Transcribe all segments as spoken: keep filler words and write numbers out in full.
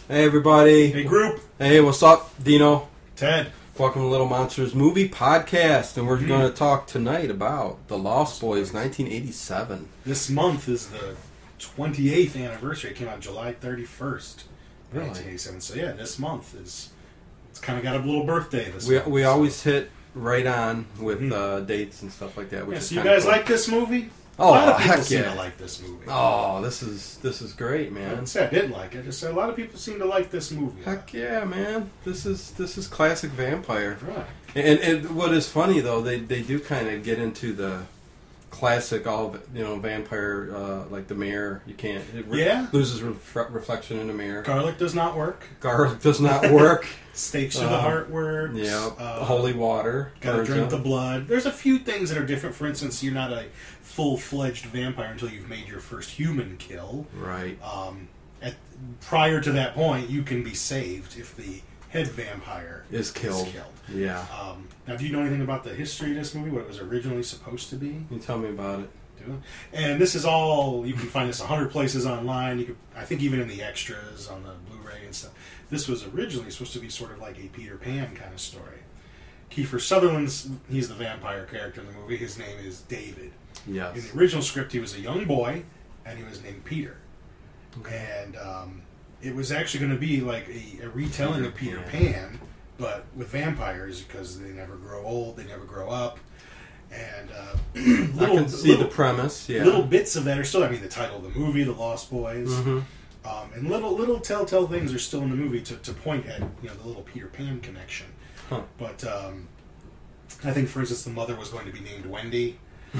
Hey everybody. Hey group. Hey, what's up, Dino? Ted. Welcome to Little Monsters Movie Podcast, and we're Mm-hmm. going to talk tonight about The Lost Boys, nineteen eighty-seven. This month is the twenty-eighth anniversary. It came out July thirty-first, Really? nineteen eighty-seven. So yeah, this month is it's kind of got a little birthday this We month. we so. always hit right on with Mhm. uh, dates and stuff like that. Which Yeah, is so you kinda guys cool. like this movie? Oh, a lot of people heck seem yeah. to like this movie. Oh, this is this is great, I man. didn't say I didn't like it. I just said a lot of people seem to like this movie. Heck yeah, man. This is this is classic vampire. Right. And, and what is funny though, they they do kind of get into the classic, all you know, vampire, uh, like the mirror. You can't. It re- Yeah. loses ref- reflection in the mirror. Garlic does not work. Garlic does not work. Stakes to the Uh, heart works. Yeah. Uh, Holy water. Gotta burns drink up. the blood. There's a few things that are different. For instance, you're not a full-fledged vampire until you've made your first human kill. Right. Um, at, prior to that point, you can be saved if the head vampire Is killed. Is killed. Yeah. Um, now, do you know anything about the history of this movie? What it was originally supposed to be? You tell me about it. Do it? And this is all, you can find this a hundred places online. You could, I think even in the extras on the Blu-ray and stuff. This was originally supposed to be sort of like a Peter Pan kind of story. Kiefer Sutherland's, he's the vampire character in the movie. His name is David. Yes. In the original script, he was a young boy, and he was named Peter. Okay. And um, it was actually going to be like a, a retelling Peter of Peter Pan. Pan, but with vampires, because they never grow old, they never grow up. And uh, I little, can see little, the premise. Yeah. little bits of that are still, I mean, the title of the movie, The Lost Boys. Mm-hmm. Um, and little little telltale things are still in the movie to, to point at, you know, the little Peter Pan connection. Huh. But um, I think, for instance, the mother was going to be named Wendy.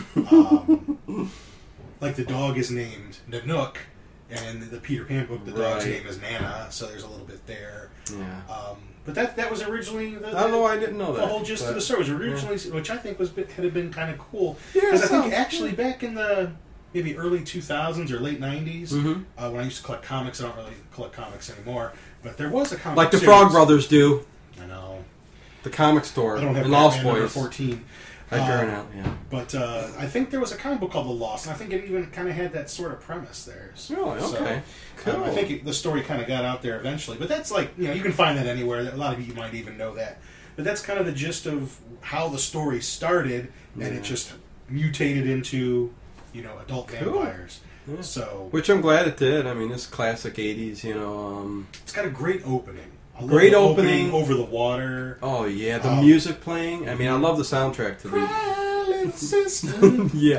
Um, like the dog is named Nanook, and in the Peter Pan book, the dog's Right. name is Nana. So there's a little bit there. Yeah. Um, but that that was originally the, I don't know why I didn't know that. the whole gist but- of the story was originally, which I think was had been kind of cool. Yeah, Because I think sounds actually back in the maybe early two thousands or late nineties, Mhm. uh, when I used to collect comics, I don't really collect comics anymore. But there was a comic Like the series. Frog Brothers do. I know. The comic store. I don't have and Lost Batman number Boys. fourteen. I Uh, burn out, yeah. But uh, I think there was a comic book called The Lost, and I think it even kind of had that sort of premise there. So, Really? Okay. um, Cool. I think it, the story kind of got out there eventually. But that's like, you know, you can find that anywhere. A lot of you might even know that. But that's kind of the gist of how the story started, and Yeah. it just mutated into, you know, adult Cool. vampires. Yeah. So Which I'm glad it did. I mean, it's classic eighties, you know. Um, it's got a great opening. I love Great the opening. over the water. oh, yeah. The Um, music playing. I mean, I love the soundtrack to the... Krillin system. yeah.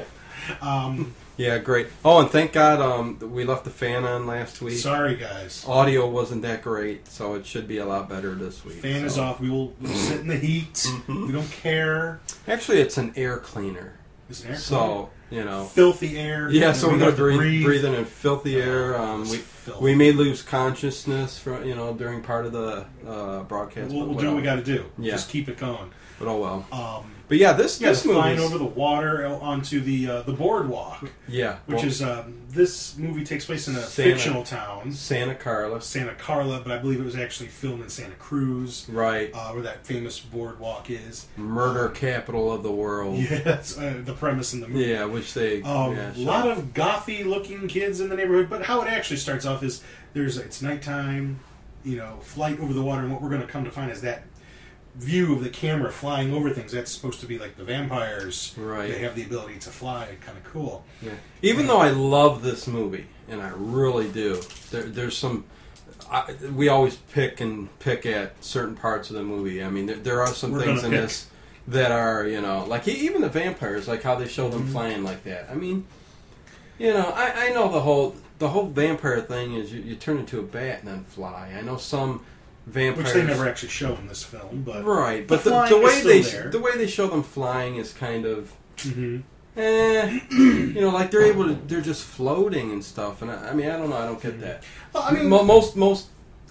um, Yeah, great. Oh, and thank God um, we left the fan on last week. sorry, guys. Audio wasn't that great, so it should be a lot better this week. Fan is so. off. We will we'll sit in the heat. Mhm. We don't care. Actually, it's an air cleaner. It's an air So, you know... filthy air. Yeah, so We we're don't going to have breathe, breathing in filthy air. Oh, Um, it's we filthy. we may lose consciousness, from, you know, during part of the uh, broadcast. We'll, but we'll do what we whatever. got to do. Yeah. Just keep it going. But oh well. Um, But yeah, this yeah, this flying movie. over the water onto the uh, the boardwalk, Yeah, which well, is um, this movie takes place in a Santa- fictional town, Santa Carla. Santa Carla, but I believe it was actually filmed in Santa Cruz, Right. uh, where that famous boardwalk is. Murder Um, capital of the world. Yeah, that's uh, the premise in the movie. Yeah, which they. Um, yeah, a sure. lot of gothy-looking kids in the neighborhood, but how it actually starts off is there's it's nighttime, you know, flight over the water, and what we're going to come to find is that view of the camera flying over things. That's supposed to be like the vampires. Right. They have the ability to fly. Kind of cool. Yeah. Even though I love this movie, and I really do, there, there's some. I, we always pick and pick at certain parts of the movie. I mean, there, there are some We're things in gonna pick. this that are, you know, like e- even the vampires, like how they show them Mhm. flying like that. I mean, you know, I, I know the whole the whole vampire thing is you, you turn into a bat and then fly. I know some vampires, Which they never actually show in this film, but right, the but the, flying the is way still they there. the way they show them flying is kind of. Mhm. Eh, you know, like they're able to, they're just floating and stuff, and I, I mean, I don't know, I don't get that. Well, I mean, Mo- most most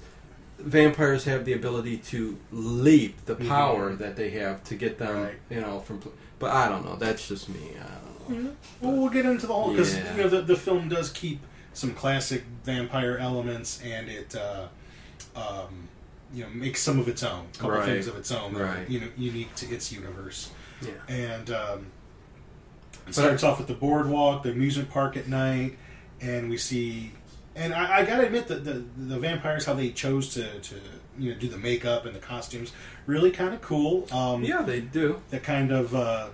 vampires have the ability to leap, the Mhm. power that they have to get them, Right. you know, from. pl- But I don't know. That's just me. I don't know. Mhm. well, we'll get into the whole because Yeah. you know the the film does keep some classic vampire elements, and it uh, um, you know makes some of its own, a couple Right. things of its own, that are, Right. you know, unique to its universe. Yeah. And um, it But- starts off with the boardwalk, the amusement park at night, and we see And I, I gotta admit that the the vampires, how they chose to, to you know do the makeup and the costumes, really kind of cool. Um, yeah, they do. That kind of uh,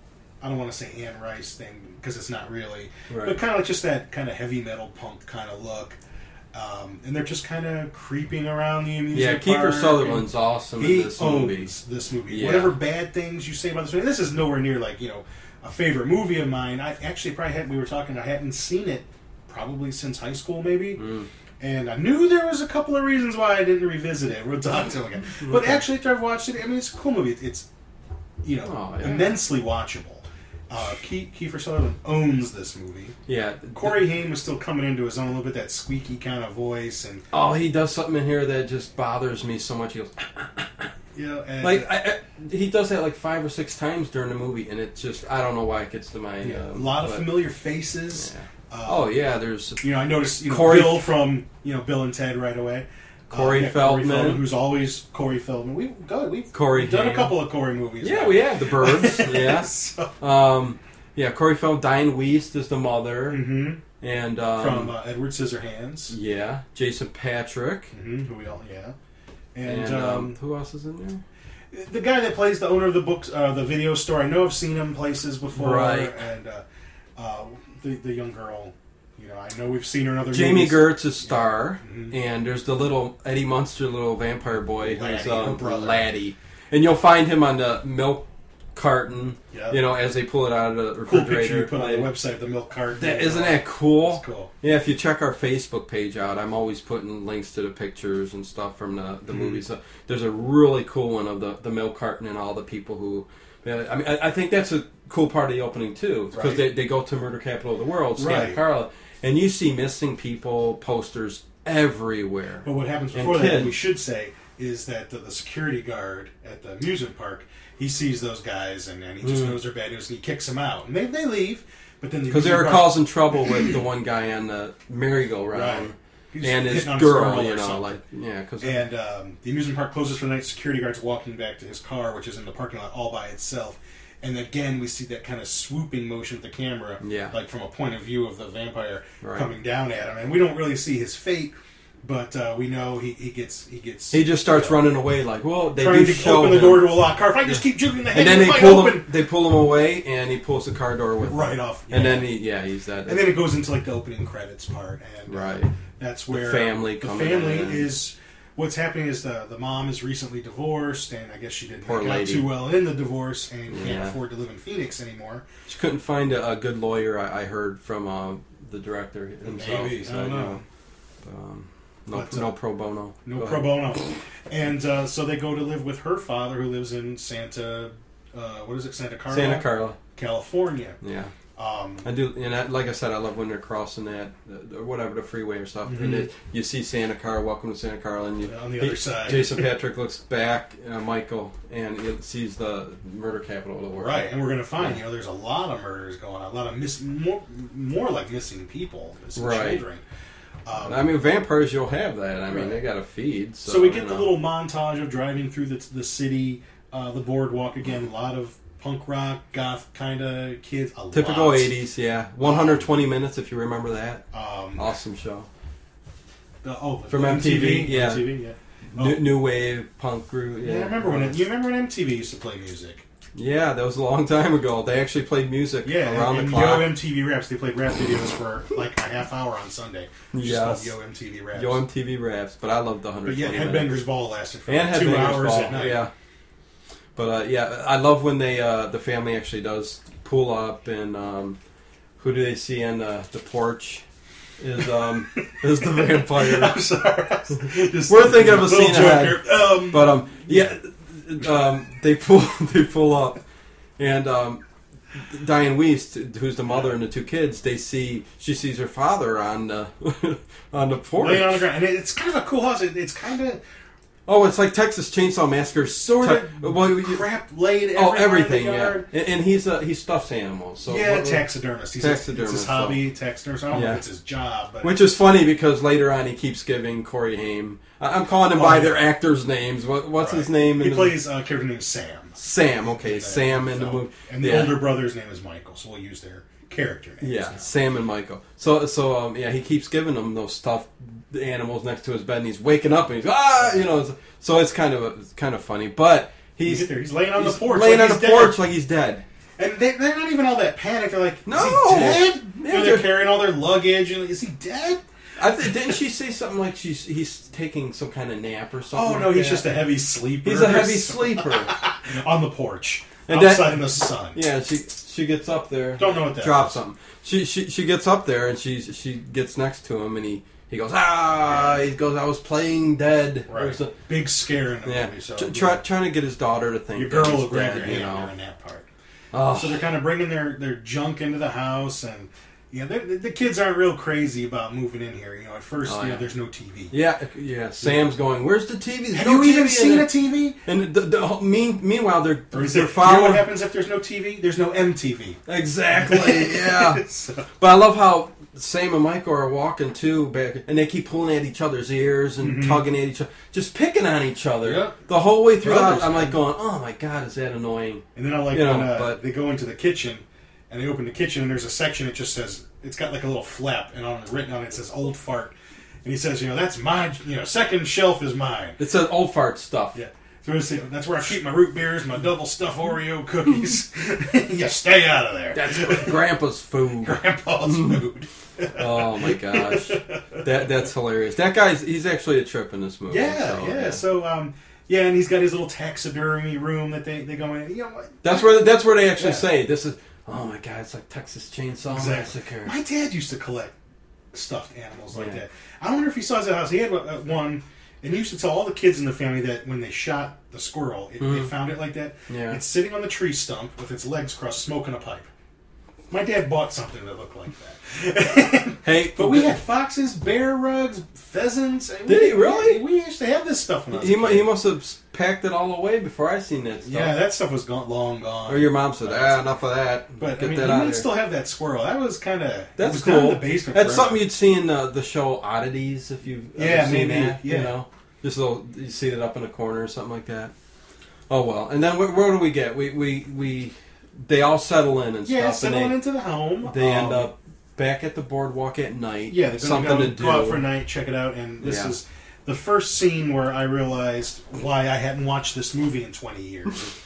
I don't want to say Anne Rice thing because it's not really, right. but kind of like just that kind of heavy metal punk kind of look. Um, and they're just kind of creeping around the amusement yeah, park. Kiefer Sutherland's awesome He in this owns movie. this movie. Yeah. Whatever bad things you say about this movie, this is nowhere near like you know a favorite movie of mine. I actually probably had we were talking. I hadn't seen it probably since high school, maybe. Mm. And I knew there was a couple of reasons why I didn't revisit it. We'll talk to him again. But actually, after I've watched it, I mean, it's a cool movie. It's you know oh, yeah. immensely watchable. Uh, Ke- Kiefer Sutherland owns this movie. Yeah, Corey Haim was still coming into his own a little bit, that squeaky kind of voice, and oh, he does something in here that just bothers me so much. He goes, you know, and like I, I, he does that like five or six times during the movie, and it just I don't know why it gets to my yeah, um, a lot of but, familiar faces. Yeah. Uh, oh yeah, there's you know, I noticed you know Corey- Bill from you know Bill and Ted right away. Corey, uh, yeah, Feldman. Corey Feldman, who's always Corey Feldman. We've go, we've Corey done Haim. a couple of Corey movies. Yeah, now. we have the Birds. Yeah, so, um, yeah. Corey Feldman, Diane Wiest is the mother, mhm. and um, from uh, Edward Scissorhands. yeah, Jason Patrick, Mm-hmm, who we all yeah, and, and, um, um, who else is in there? the guy that plays the owner of the books, uh, the video store. I know I've seen him places before, Right. and uh, uh, the the young girl. You know, I know we've seen her in other Jamie movies. Gertz is star, Yeah. Mhm. and there's the little Eddie Munster, little vampire boy, who's Laddie, um, her brother. Laddie, and you'll find him on the milk carton. Yep. You know, as they pull it out of the Cool picture refrigerator. you put on the website, the milk cart. That, isn't that cool? That's cool. Yeah, if you check our Facebook page out, I'm always putting links to the pictures and stuff from the, the Mhm. movies. So there's a really cool one of the, the milk carton and all the people who. Yeah, I mean, I, I think that's a cool part of the opening too, because Right. they, they go to murder capital of the world, Santa Right. Carla, and you see missing people posters everywhere. But what happens And before that, kids. we should say, is that the, the security guard at the amusement park, he sees those guys and, and he just Mm. knows they're bad news and he kicks them out. And they, they leave, but then the Because they were amusement park- causing trouble with the one guy on the merry-go-round. Right. He's And his hitting on girl, or you know, something. like, yeah, because And um, the amusement park closes for the night. Security guard's walking back to his car, which is in the parking lot all by itself. And again, we see that kind of swooping motion with the camera, Yeah. like from a point of view of the vampire Right. coming down at him. And we don't really see his fate, but uh, we know he, he gets he gets. he just starts you know, running away like, well, they trying do to show open the him. door to a locked car. If I just keep juking the head, And then they might pull open. him. They pull him away, and he pulls the car door with Right him. off, And yeah. then he, yeah, he's that. And then it goes into like the opening credits part, and uh, Right. that's where family the coming family in. is. What's happening is the the mom is recently divorced, and I guess she didn't Poor make out lady. too well in the divorce, and can't Yeah. afford to live in Phoenix anymore. She couldn't find a, a good lawyer. I, I heard from uh, the director himself. Maybe, He I said, don't you know. um, no, But, uh, no pro bono. No Go pro ahead. bono. And uh, so they go to live with her father, who lives in Santa, uh, what is it, Santa Carla, Santa Carla. California. Yeah, Um, I do. And I, like I said, I love when they're crossing that, uh, or whatever, the freeway or stuff. Mhm. And it, you see Santa Carla. Welcome to Santa Carla. And you, on the he- other side, Jason Patrick looks back, uh, Michael, and he sees the murder capital of the world. right? And we're going to find, you know, there's a lot of murders going on, a lot of miss, more, more like missing people, missing Right. children. Um, I mean, vampires, you'll have that. I mean, Right. they got to feed. So, So we get you the know. little montage of driving through the, the city, uh, the boardwalk again. A lot of punk rock, goth kind of kids. A Typical lot. eighties, yeah. one hundred twenty minutes, if you remember that. Um, Awesome show. the- oh, From the M T V, yeah. M T V, yeah. Oh. New, new wave, punk group. Yeah, Yeah, I remember when it, you remember when M T V used to play music? Yeah, that was a long time ago. They actually played music Yeah, around and the Yo clock. M T V Raps. They played rap videos for like a half hour on Sunday. Which Yes. is called Yo M T V Raps. Yo M T V raps, but I loved the one hundred but yeah, twenty minutes. Headbangers Ball lasted for And like two Headbangers hours Ball, at night. yeah. But uh, yeah, I love when they uh, the family actually does pull up, and um, who do they see on the, the porch? Is um is the vampire? I'm sorry. Just We're thinking of a little scene joke ahead. here. Um, But um yeah, um they pull they pull up, and um Diane Wiest, who's the mother and the two kids, they see she sees her father on the on the porch. laying on the ground, and it's kind of a cool house. It, it's kind of Oh, it's like Texas Chainsaw Massacre, sort type- of well, you- crap laid. Oh, everywhere everything, in the yeah. yard. And, and he's uh, he stuffs animals, so yeah, what- taxidermist. He's Taxidermist, It's his so- hobby, taxidermist. I don't know Yeah. if it's his job, but Which is funny because later on he keeps giving Corey Haim. I- I'm calling them by their actors' names. What, what's his Right. name? in He the- plays a character named Sam. Sam. Okay, in the- Sam in the film. movie. And the Yeah. older brother's name is Michael, so we'll use their character names. Yeah, now. Sam and Michael. So, so um, yeah, he keeps giving them those stuffed animals next to his bed, and he's waking up, and he's ah, you know. It's, so it's kind of it's kind of funny, but he's You get there, he's laying on he's the porch, laying like on the he's porch dead. like he's dead. And they, they're not even all that panicked. They're like, No! is he dead? Yeah, You know, they're they're- carrying all their luggage, and is he dead? I th- didn't she say something like she's he's taking some kind of nap or something? Oh like no, he's that? just a heavy sleeper. he's a heavy sleeper. on the porch, And that- outside in the sun. Yeah, she she gets up there. Don't know what that Drops is. something. She she she gets up there and she she gets next to him and he, he goes ah he goes I was playing dead. Or Right. so- Big scare in the yeah, movie. So Tr- try, trying to get his daughter to think your that girl he's will grab dead, your you hand know. during that part. Oh. So they're kind of bringing their, their junk into the house, and yeah, the, the kids aren't real crazy about moving in here. You know, at first, Oh, you know, yeah. there's no T V. Yeah, yeah. Sam's going. Where's the T V? There's Have no you T V even in seen it." a T V? And the, the, whole- mean, meanwhile, they're Or is they're it, you know following. what happens if there's no T V? There's no M T V. Exactly. Yeah. So- But I love how Sam and Michael are walking too, back, and they keep pulling at each other's ears and Mhm. tugging at each other, just picking on each other Yeah. the whole way through. Brothers, I'm like man. going, oh my god, is that annoying? And then I like You know, when uh, but- they go into the kitchen, and they open the kitchen, and there's a section that just says, it's got like a little flap, and on written on it, it says "old fart," and he says, you know, that's my, you know, second shelf is mine. It says old fart stuff. Yeah. So it's, that's where I keep my root beers, my double stuffed Oreo cookies. You stay out of there. That's Grandpa's food. Grandpa's food. Oh my gosh, that that's hilarious. That guy's he's actually a trip in this movie. Yeah, so, yeah. So, um, yeah, and he's got his little taxidermy room that they, they go in. You know what? That's where that's where they actually Yeah. say this is. Oh my god, it's like Texas Chainsaw Exactly. Massacre. My dad used to collect stuffed animals like Yeah. that. I wonder if he saw his house. He had uh, one, and he used to tell all the kids in the family that when they shot the squirrel, it, they Mhm. found it like that. Yeah. It's sitting on the tree stump with its legs crossed, smoking a pipe. My dad bought something that looked like that. Hey, But we had foxes, bear rugs, pheasants. and Did we, he really? We, we used to have this stuff when I was he a mu- kid. he must have packed it all away before I seen that stuff. Yeah, that stuff was gone, long gone. Or your mom said, ah, enough of that. But Get I mean, that you out might of still here. have that squirrel. That was kind of That's was cool. Down in the basement That's forever. something you'd see in the, the show Oddities, if you've Yeah, ever seen maybe, that. yeah. You know, just a little, you see it up in a corner or something like that. Oh well, and then where, where do we get? We we we they all settle in and Yeah, stuff, settling and into the home. they, they end Um, up back at the boardwalk at night. Yeah, they're something gonna go, to do. go out for a night, check it out, and this Yeah. is the first scene where I realized why I hadn't watched this movie in twenty years.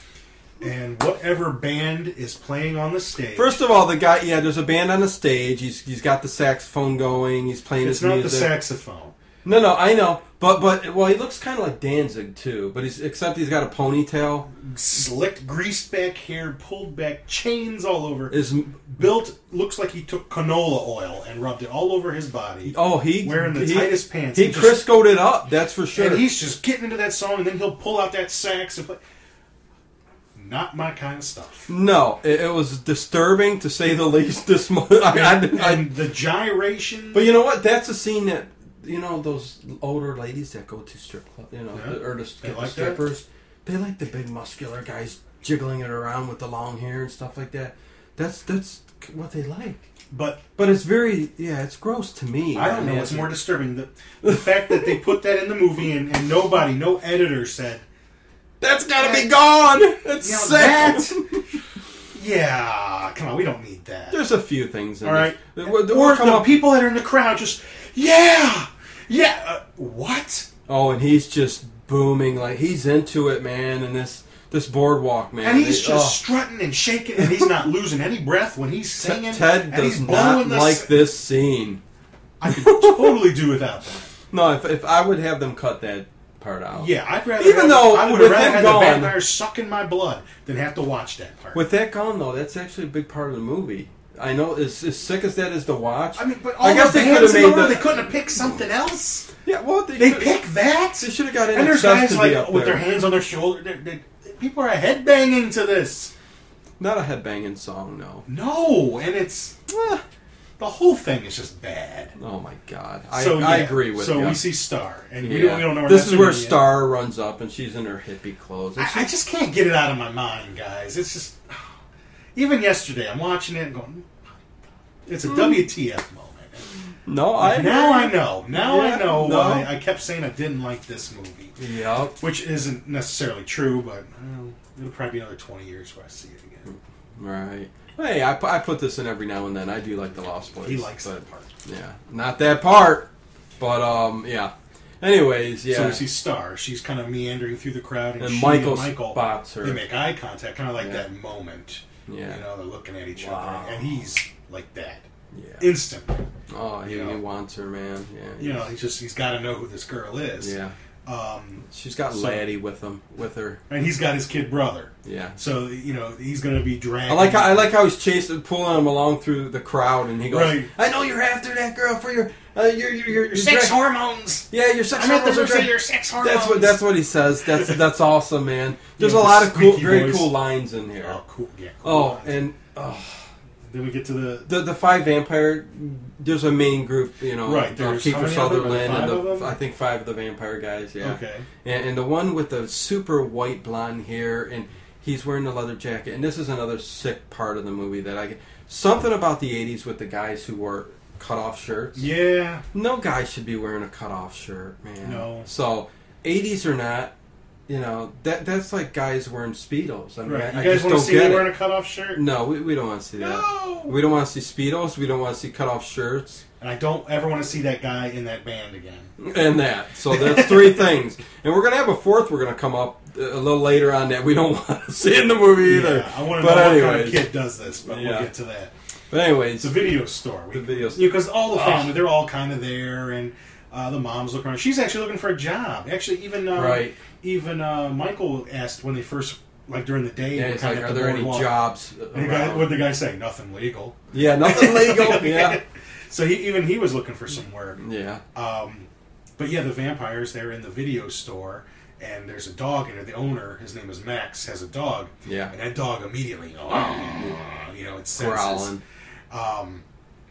And whatever band is playing on the stage, First of all, the guy, yeah, there's a band on the stage. He's he's got the saxophone going. He's playing it's his not music. the saxophone. No, no, I know, but but well, he looks kind of like Danzig too. But he's except he's got a ponytail. Slicked, greased back hair, pulled back, chains all over. Is Built looks like he took canola oil and rubbed it all over his body. oh he Wearing the he, tightest pants. He and just- Crisco'd it up. That's for sure. And he's just getting into that song, and then he'll pull out that sax and play. Not my kind of stuff. No, it, it was disturbing to say the least. This mo- I, I, And, I, and the gyration. but you know what? That's a scene that you know those older ladies that go to strip club, you know, Yeah. or the, They the like that? strippers. They like the big muscular guys jiggling it around with the long hair and stuff like that. That's that's what they like. but But it's very yeah, it's gross to me. I don't know mean, what's more disturbing. The, the fact that they put that in the movie and, and nobody, no editor said, That's gotta be gone. It's you know, sick. that. Yeah, come on, we don't need that. There's a few things. In All right. this. We'll- we'll Or come the up- people that are in the crowd just, yeah, yeah. Uh, what? Oh, and he's just booming like he's into it, man. And this this boardwalk, man. And he's They- just oh. strutting and shaking, and he's not losing any breath when he's T- singing. Ted and does he's not blowing the like s- this scene. I could totally do without that. No, if, if I would have them cut that part out. Yeah, I'd rather. Even have, though I would with rather him have gone- the vampire sucking my blood than have to watch that part. With that gone though, that's actually a big part of the movie. I know, as, as sick as that is to watch. I mean, but all I guess the they bands could've in the made world, the- they couldn't have picked something else. Yeah, well, they, They could- pick that. They should have got in And there's excess guys to like be up with there. their hands on their shoulder. They're, they're, people are headbanging to this. Not a headbanging song, no. No, and it's Ah, the whole thing is just bad. oh my god, I, so I yeah, agree with so you. we see Star, and we, Yeah. don't, we don't know. Where this that's is where gonna be Star runs up, and she's in her hippie clothes. And yet. I, I just can't get it out of my mind, guys. It's just even yesterday, I'm watching it and going, it's a W T F moment. no, I now I know. Now Yeah, I know no. why I kept saying I didn't like this movie, Yep. which isn't necessarily true, but well, it'll probably be another twenty years before I see it again. Right. Hey, I, pu- I put this in every now and then. I do like the Lost Boys. He likes but, that part. Yeah, not that part, but um, yeah. Anyways, yeah. So we see Star. She's kind of meandering through the crowd, and, and she Michael, and Michael spots her. They make eye contact, kind of like Yeah. that moment. Yeah. You know, they're looking at each Wow. other, and he's like that Yeah. instantly. Oh, he, you know. he wants her, man. Yeah. You know, he's just he's got to know who this girl is. Yeah. Um, She's got So- Laddie with him, with her. and he's got his kid brother. Yeah. So you know he's going to be dragged. I like how I like how he's chasing, pulling him along through the crowd, and he goes, Right. "I know you're after that girl for your, uh, your, your, your, your sex dra- hormones. Yeah, your sex I'm at the hormones are mercy of dra- your sex hormones. That's what that's what he says. That's that's awesome, man. There's Yeah, a the lot of cool, squeaky very voice. cool lines in here. Oh, cool. Yeah. Cool Oh, lines. and oh, then we get to the the the five vampire. There's a main group, you know, Right, uh, there's Kiefer how many of them? Sutherland Five and of the them? I think five of the vampire guys. Yeah. okay. And, and the one with the super white blonde hair, and he's wearing the leather jacket. And this is another sick part of the movie that I something about the eighties with the guys who wore cut off shirts. Yeah. No guy should be wearing a cut off shirt, man. No. So eighties or not, you know that that's like guys wearing speedos. I mean, Right. I, You I guys just want to don't see get me it. wearing a cutoff shirt? No, we, we don't want to see that. No. We don't want to see speedos. We don't want to see cut off shirts. And I don't ever want to see that guy in that band again. And that. So that's three things. And we're going to have a fourth we're going to come up a little later on that we don't want to see in the movie either. Yeah, I want to But know what anyways. kind of kid does this, but Yeah. we'll get to that. But anyways, It's a video store. We, the video Because all the Oh. family, they're all kind of there, and uh, the mom's looking around. She's actually looking for a job. Actually, even uh, Right. even uh, Michael asked when they first, like during the day, Yeah, we're it's kind like, of are at the there any boardwalk. jobs And the guy, around? what'd the guy say? Nothing legal. Yeah, nothing legal. Yeah. So he, even he was looking for some work. Yeah. Um, but yeah, the vampires, they're in the video store, and there's a dog in there. The owner, his name is Max, has a dog. Yeah. And that dog immediately, oh, you know, it senses. Growling. Um,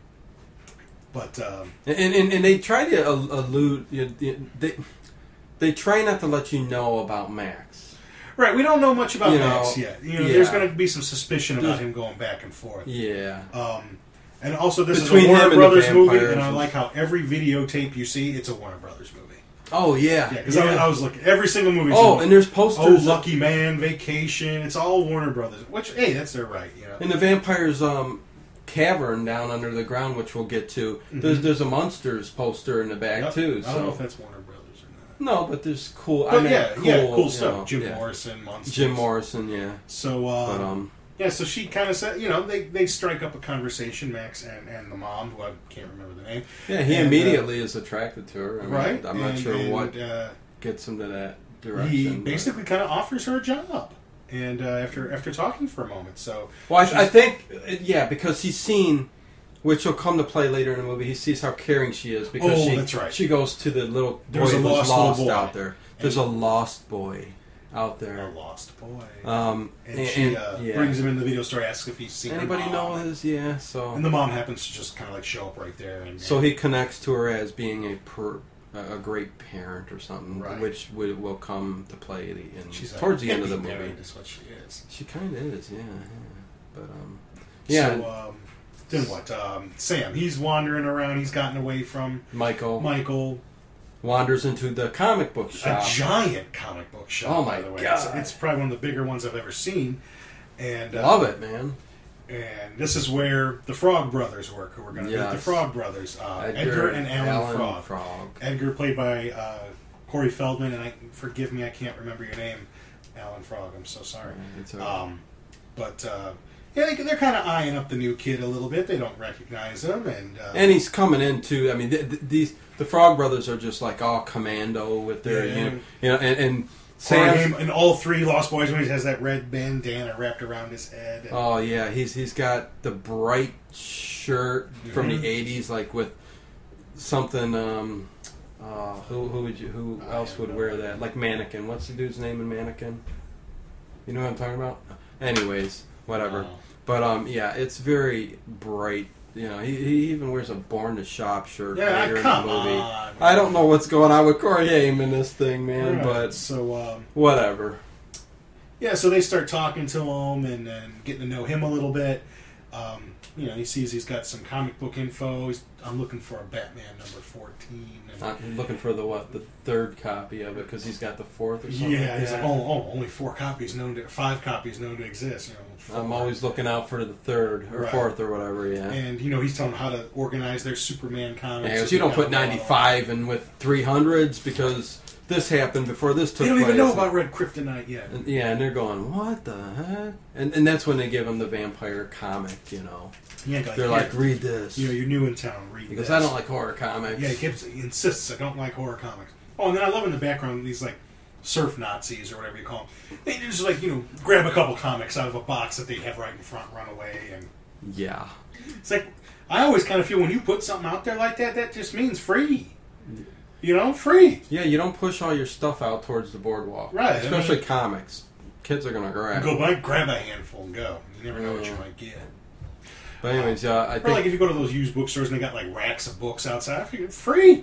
but, um, And, and and they try to al- allude. You know, they they try not to let you know about Max. right, we don't know much about You Max know, yet. You know, yeah. there's going to be some suspicion about There's- him going back and forth. Yeah. Um, and also, this Between is a him Warner and the Brothers movie, vampires and I and- like how every videotape you see, it's a Warner Brothers movie. Oh yeah. Yeah, because I, I was looking, every single movie. Oh, and there's Oh, posters. Lucky Man, Vacation. It's all Warner Brothers. Which, hey, that's their right. You know. In the vampires' um, cavern down under the ground, which we'll get to. There's there's a monsters poster in the back Yep. too. I don't know if So that's Warner Brothers or not. no, but there's cool. I But mean, yeah, cool, yeah, cool you stuff. know, Jim yeah. Morrison, Monsters. Jim Morrison, yeah. So, uh, But um, yeah, so she kind of said, you know, they, they strike up a conversation, Max and, and the mom, who I can't remember the name. yeah, he And, uh, immediately is attracted to her. I mean, right? I'm not And- sure and, what Uh, gets him to that direction. he but- basically kind of offers her a job. And uh, after after talking for a moment, so Well, I, I she's- think, uh, yeah, because he's seen, which will come to play later in the movie. He sees how caring she is because Oh, she, that's right. she goes to the little There's boy a who's lost little lost boy. out there. There's a lost boy out a there. lost boy. Um, and, and, she and- uh, yeah. brings him in the video store, asks if he's seen her Anybody mom. know his? Yeah. So And the mom happens to just kind of like show up right there. And, so he connects to her as being a per, a great parent or something, Right. which will, will come to play in she's a towards the end of the hippie movie. parent is what she is. She kind of is, yeah, yeah. But um, yeah. So, um, then what? Um, Sam, he's wandering around. He's gotten away from Michael Michael. wanders into the comic book shop. A giant comic book shop. Oh, by my the way. God. It's, it's probably one of the bigger ones I've ever seen. And uh, Love it, man. And this is where the Frog Brothers work. Who we're going to meet Yes. the Frog Brothers, uh, Edgar, and Alan, Frog. Frog. Edgar played by uh, Corey Feldman, and I forgive me, I can't remember your name, Alan Frog. I'm so sorry. It's all right. Um, but uh, yeah, they, they're kind of eyeing up the new kid a little bit. They don't recognize him, and uh, And he's coming into. I mean, th- th- these the Frog Brothers are just like all commando with their, Yeah. you know, you know, and, and Sam Sam. in all three Lost Boys movies has that red bandana wrapped around his head. And, Oh yeah, he's he's got the bright shirt from Mhm. the eighties, like with something. Um, uh, who who would you? Who I else have would no wear idea. that? Like Mannequin. What's the dude's name in Mannequin? You know what I'm talking about? Anyways, whatever. Oh. But um, yeah, it's very bright. You know, he, he even wears a Born to Shop shirt Yeah, later in the come movie. on. I don't know what's going on with Corey Haim in this thing, man, Right. but so um, whatever. yeah, so they start talking to him and, and getting to know him a little bit. Um, you know, he sees he's got some comic book info. He's, I'm looking for a Batman number fourteen. And, I'm looking for the what? The third copy of it because he's got the fourth or something. yeah, like he's that. like, oh, oh, only four copies known to, five copies known to exist. You know, four. I'm always looking out for the third or Right. fourth or whatever. Yeah. And you know, he's telling them how to organize their Superman comics. Yeah, 'cause you don't put ninety-five in with three hundreds because this happened before this took They don't place. even know about Red Kryptonite yet. And, yeah, and they're going, what the heck? And and that's when they give him the vampire comic, you know. Yeah, like, They're yeah, like, read this. you know, you're new in town. Read Because this. I don't like horror comics. Yeah, he keeps he insists I don't like horror comics. Oh, and then I love in the background these like surf Nazis or whatever you call them. They just like you know grab a couple comics out of a box that they have right in front, run away, and Yeah. it's like I always kind of feel when you put something out there like that, that just means free. You know, free. Yeah, you don't push all your stuff out towards the boardwalk. Right, Especially I mean- comics. Kids are going to grab Go it. by, grab a handful and go. You never know what you Yeah. might get. But anyways, yeah, I Or think... like if you go to those used bookstores and they got like racks of books outside, I figure free.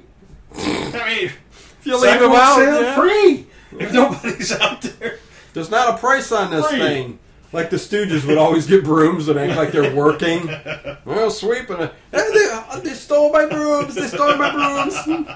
I mean, if you leave them sidewalk out, sale, yeah. free. If nobody's out there. There's not a price on this Free. thing. Like the Stooges would always get brooms and act like they're working. Well, sweeping it. Hey, they, they stole my brooms. They stole my brooms.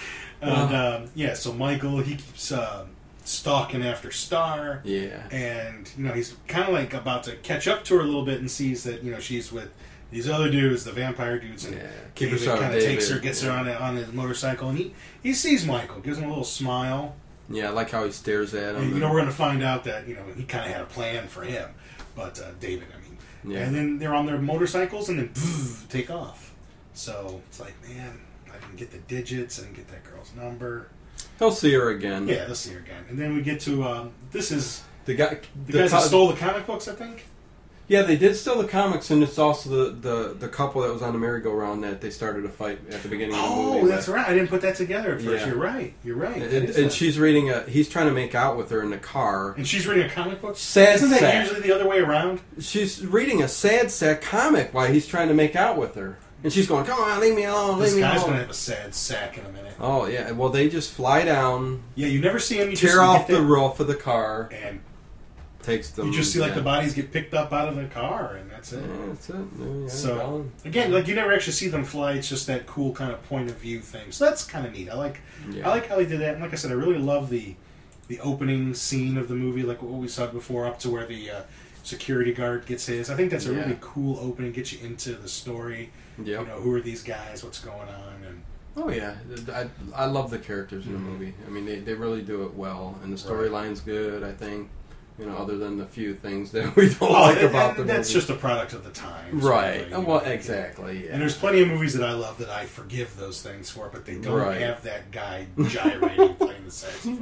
And um, yeah, so Michael he keeps uh, stalking after Star, Yeah. and you know he's kind of like about to catch up to her a little bit and sees that you know she's with these other dudes, the vampire dudes, and Yeah. Keep her David sharp, kind of takes her, David. gets Yeah. her on a, on his motorcycle, and he he sees Michael, gives him a little smile. Yeah, I like how he stares at him. And, you know, we're going to find out that you know he kind of had a plan for him, but uh, David, I mean, Yeah. and then they're on their motorcycles and then poof, take off. So it's like, man, I didn't get the digits, I didn't get that girl's number. He'll see her again. Yeah, let's see her again. And then we get to um, this is The guy, the, the guys that co- stole the comic books, I think. Yeah, they did steal the comics, and it's also the, the, the couple that was on the merry-go-round that they started a fight at the beginning of the Oh, movie. that's right. I didn't put that together at first. Yeah. You're right. You're right. And, That and, is and that. she's reading a. He's trying to make out with her in the car. and she's reading a comic book. Sad Isn't that sack. usually the other way around? She's reading a sad sack comic while he's trying to make out with her, and she's going, "Come on, leave me alone, leave This me guy's alone." going to have a sad sack in a minute. Oh yeah. Well, they just fly down, Yeah, you never see him. You tear just off get the that- roof of the car, and takes them. you just see like yeah. the bodies get picked up out of the car, and that's it. Yeah, that's it. Yeah, yeah, So gone. again, like you never actually see them fly. It's just that cool kind of point of view thing. So that's kind of neat. I like, Yeah. I like how they did that. And like I said, I really love the the opening scene of the movie, like what we saw before, up to where the uh, security guard gets his. I think that's a Yeah. really cool opening. Get you into the story. Yep. You know, who are these guys? What's going on? And Oh yeah, I, I love the characters in the Mhm. movie. I mean, they, they really do it well, and the storyline's good. I think, you know, other than the few things that we don't like and- about and the that's movie. just a product of the times, right. really, you Well, know. exactly. Yeah. And there's plenty of movies that I love that I forgive those things for, but they don't Right. have that guy gyrating playing the saxophone.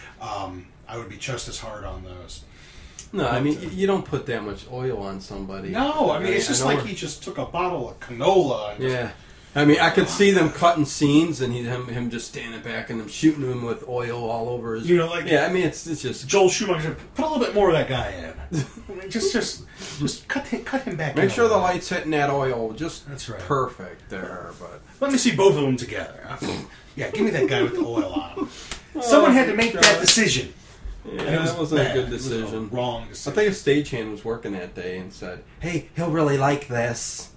Um, I would be just as hard on those. no, I mean, But, uh, you don't put that much oil on somebody. No, I mean it's just know like we're- he just took a bottle of canola. And Yeah. I mean, I could see them cutting scenes, and he, him, him just standing back and them shooting him with oil all over his. You know, like- yeah. I mean, it's it's just Joel Schumacher said, put a little bit more of that guy in. I mean, just, just, just cut him, cut him back. in make a sure the little bit. light's hitting that oil just That's right. perfect there. But Let me see both of them together. Yeah, give me that guy with the oil on him. Someone had to make that God. decision. yeah, And it was that wasn't bad. a good It was a decision. wrong I decision. think a stagehand was working that day and said, "Hey, he'll really like this."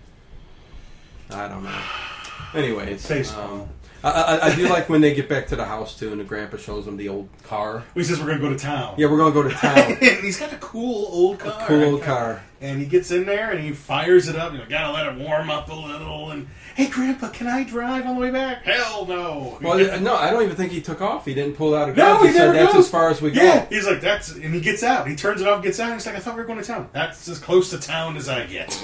I don't know. Anyways, Baseball. um, I, I, I do like when they get back to the house too, and the grandpa shows them the old car. He says we're going to go to town. Yeah, we're gonna go to town. and he's got a cool old car. Cool old car. And he gets in there and he fires it up. You know, gotta let it warm up a little. And hey, Grandpa, can I drive on the way back? Hell no. Well, no, I don't even think he took off. He didn't pull out a No, gun. he He said never that's goes. as far as we yeah, go. he's like that's, and he gets out. He turns it off, gets out. And he's like, I thought we were going to town. That's as close to town as I get.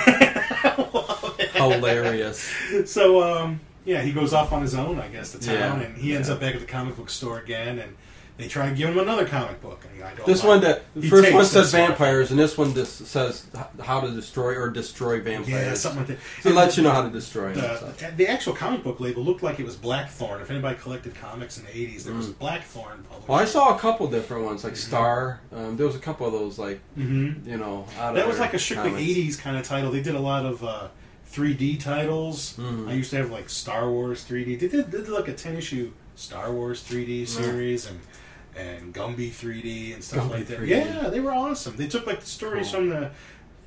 Hilarious. So, um, yeah, he goes off on his own, I guess, to town, Yeah, and he ends yeah. up back at the comic book store again, and they try and give him another comic book. And I don't This like- one, that the He first takes one this says one. vampires, and this one just says h- how to destroy or destroy vampires. Yeah, something like that. So it lets you know how to destroy them. The, so. the actual comic book label looked like it was Blackthorn. If anybody collected comics in the eighties, there was Blackthorn published. Well, I saw a couple different ones, like Star. Um, there was a couple of those, like Mm-hmm. you know, out of That was their like a strictly comics. eighties kind of title. They did a lot of uh, three D titles. Mhm. I used to have like Star Wars three D. They did, they did like a ten issue Star Wars three D series and and Gumby three D and stuff Gumby like that. three D. Yeah, they were awesome. They took like the stories Cool. from the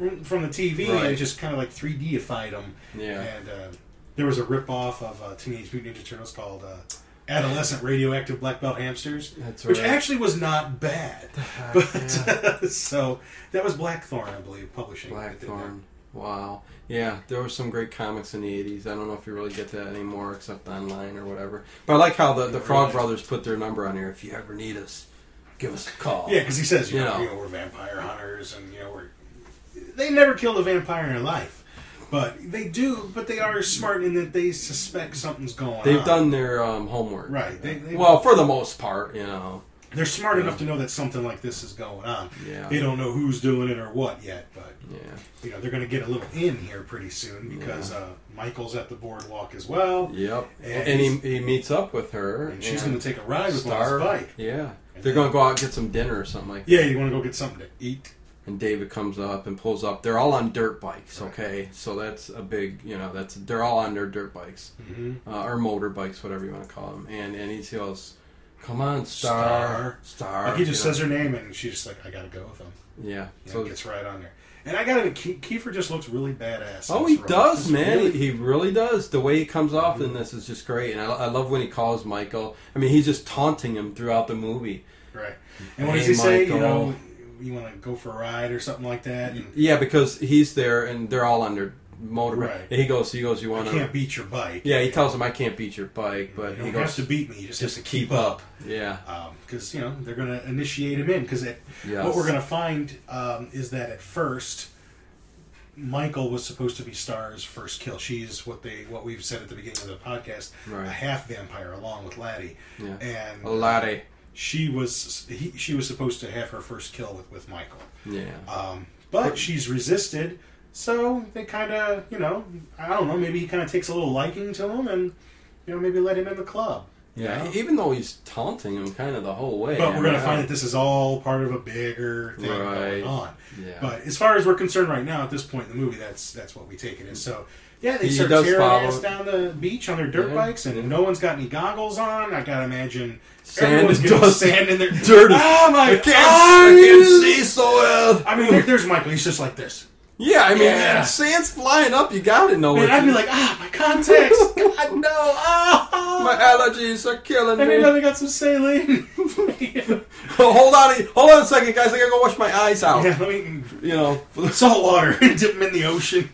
from the T V, Right. and it just kind of like three D-ified them. Yeah. And uh, there was a rip-off of uh, Teenage Mutant Ninja Turtles called uh, Adolescent Radioactive Black Belt Hamsters, That's which right. actually was not bad. Heck, But yeah. so that was Blackthorn, I believe, publishing. that did that. Blackthorn. Wow. Yeah, there were some great comics in the eighties. I don't know if you really get that anymore except online or whatever. But I like how the, the Frog Really? Brothers put their number on here. If you ever need us, give us a call. Yeah, because he says, you, You know, know. you know, we're vampire hunters, and you know, we're they never killed a vampire in their life, but they do. But they are smart in that they suspect something's going on. They've done their um, homework. right. They, they, Well, for the most part, you know. they're smart enough to know that something like this is going on. Yeah. They don't know who's doing it or what yet, but Yeah. you know they're going to get a little in here pretty soon because uh, Michael's at the boardwalk as well. Yep. And And, he, he meets up with her. And she's going to take a ride with him on Star. his bike. Yeah. And They're then- going to go out and get some dinner or something like that. Yeah, you want to go get something to eat. And David comes up and pulls up. They're all on dirt bikes, Right. okay? So that's a big, you know, that's they're all on their dirt bikes. Mm-hmm. Uh, or motorbikes, whatever you want to call them. And, and he goes, come on, Star. Star. Star. Like he just you know. says her name, and she's just like, I got to go with him. Yeah. You So know, gets right on there. And I got to Ke- Kiefer just looks really badass. in Oh, this he role. does, Just man. really- He, he really does. The way he comes off Mm-hmm. in this is just great. And I, I love when he calls Michael. I mean, he's just taunting him throughout the movie. right. And what Hey, does he say? You Michael. know, you want to go for a ride or something like that? And Yeah, because he's there and they're all on their motorbike. Right. And he goes, he goes, you I want can't to... beat your bike. Yeah, he tells him, I can't beat your bike, but you he don't goes, have to beat me. You just, just have to keep up. Yeah. Because, you know, they're going to initiate him in. Because Yes. what we're going to find um, is that at first, Michael was supposed to be Star's first kill. She's what they what we've said at the beginning of the podcast, Right. a half vampire along with Laddie. Yeah. And A laddie. she was he, she was supposed to have her first kill with, with Michael. Yeah. Um, but she's resisted, so they kind of, you know, I don't know, maybe he kind of takes a little liking to him and, you know, maybe let him in the club. you Yeah, know? even though he's taunting him kind of the whole way. But I we're mean, going to I- find that this is all part of a bigger thing Right. going on. Yeah. But as far as we're concerned right now, at this point in the movie, that's that's what we take it as. So, yeah, they He start does tearing follow- ass down the beach on their dirt Yeah, bikes, and yeah. no one's got any goggles on. I got to imagine Sand everyone's and getting dust. sand in their Dirt is- Oh, my I can't, I can't see so well. I mean, there, there's Michael. He's just like this. Yeah, I mean, Yeah. sand's flying up. You got to know Man, it. I'd be like, ah, my contacts. God, no. Ah. My allergies are killing I me. mean, I got some saline. hold on, hold on a second, guys. I gotta go wash my eyes out. Yeah, let me You know, salt water and dip them in the ocean.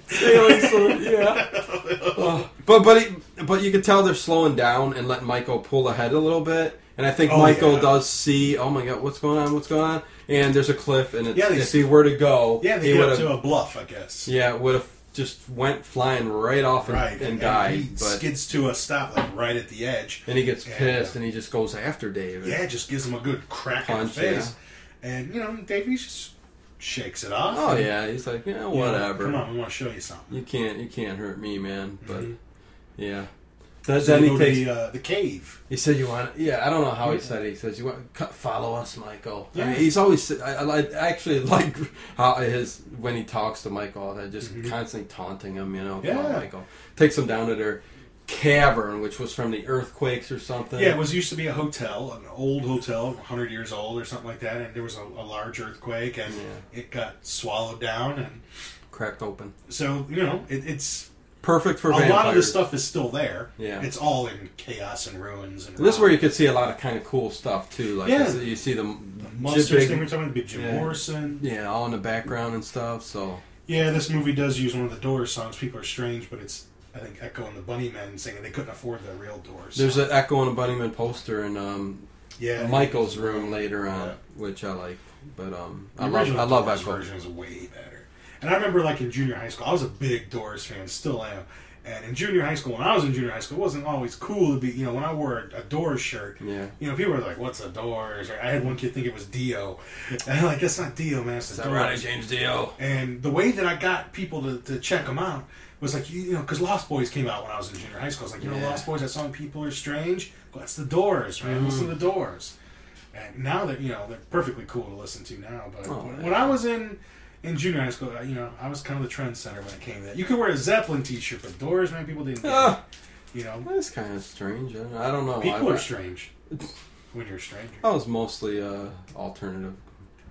yeah. Uh, but but he, but you could tell they're slowing down and letting Michael pull ahead a little bit. And I think Oh, Michael yeah. does see. Oh my God, what's going on? What's going on? And there's a cliff, and it's, Yeah, they- if he were to go, Yeah, they he get would up have. to a bluff, I guess. Yeah, would have just went flying right off and, Right, and died. he But skids to a stop, like right at the edge. then he gets And, pissed uh, and he just goes after David. Yeah, it just gives him a good crack Punch, in the face. And, you know, Davey just shakes it off. Oh and, yeah, he's like, yeah, you know, whatever. come on, we want to show you something. You can't, you can't hurt me, man. But Mhm. yeah. Then, So then they he go to takes. the, uh, the cave. He said, "You want?" Yeah, I don't know how he said it. He says, "You want? co- Follow us, Michael." I Yeah. mean, he's always. I, I like- actually like how his when he talks to Michael, that just Mhm. constantly taunting him. You know, Yeah. Come on, Michael takes him down to their cavern, which was from the earthquakes or something. Yeah, it was used to be a hotel, an old hotel, one hundred years old or something like that, and there was a, a large earthquake, and Yeah. it got swallowed down, and cracked open. so, you know, it, it's... Perfect for a vampires. lot of this stuff is still there. Yeah. It's all in chaos and ruins. And And this is where rock. you could see a lot of kind of cool stuff too. Like Yeah. this- you see them, Monsters big- thing we're talking about, Big Jim Yeah. Morrison. yeah, all in the background and stuff. So Yeah, this movie does use one of the Doors songs. People are strange, but it's, I think, Echo and the Bunnymen singing. They couldn't afford the real Doors. there's song. an Echo and a Bunnyman poster in um, yeah, Michael's room later on, Yeah. which I like. But um, The I love original I love Doors Echo. version is way better. And I remember, like, in junior high school, I was a big Doors fan, still am. And in junior high school, when I was in junior high school, it wasn't always cool to be, you know, when I wore a, a Doors shirt, Yeah. you know, people were like, what's a Doors? Or I had one kid think it was Dio. And I'm like, that's not Dio, man, it's Is the that Doors. Ronnie James Dio? And the way that I got people to, to check them out was like, you, you know, because Lost Boys came out when I was in junior high school. I was like, you know, Yeah. Lost Boys, that song People Are Strange? Well, that's the Doors, man. Mhm. Listen to the Doors. And now that, you know, they're perfectly cool to listen to now. But Oh, when, yeah. when I was in, in junior high school, you know, I was kind of the trendsetter when it came to that. You could wear a Zeppelin t-shirt, but Doors, man, people didn't get Ah. it. You know, That's kind of strange. I I don't know. people I, are strange when you're a stranger. I was mostly uh, alternative.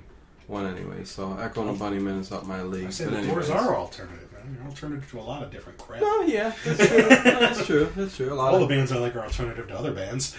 one anyway. So Echo and the Bunnymen is up my league. I say but the anyways. Doors are alternative, man. They're alternative to a lot of different crap. Oh yeah, that's true. That's true. That's true. A lot All of the bands I like are alternative to other bands.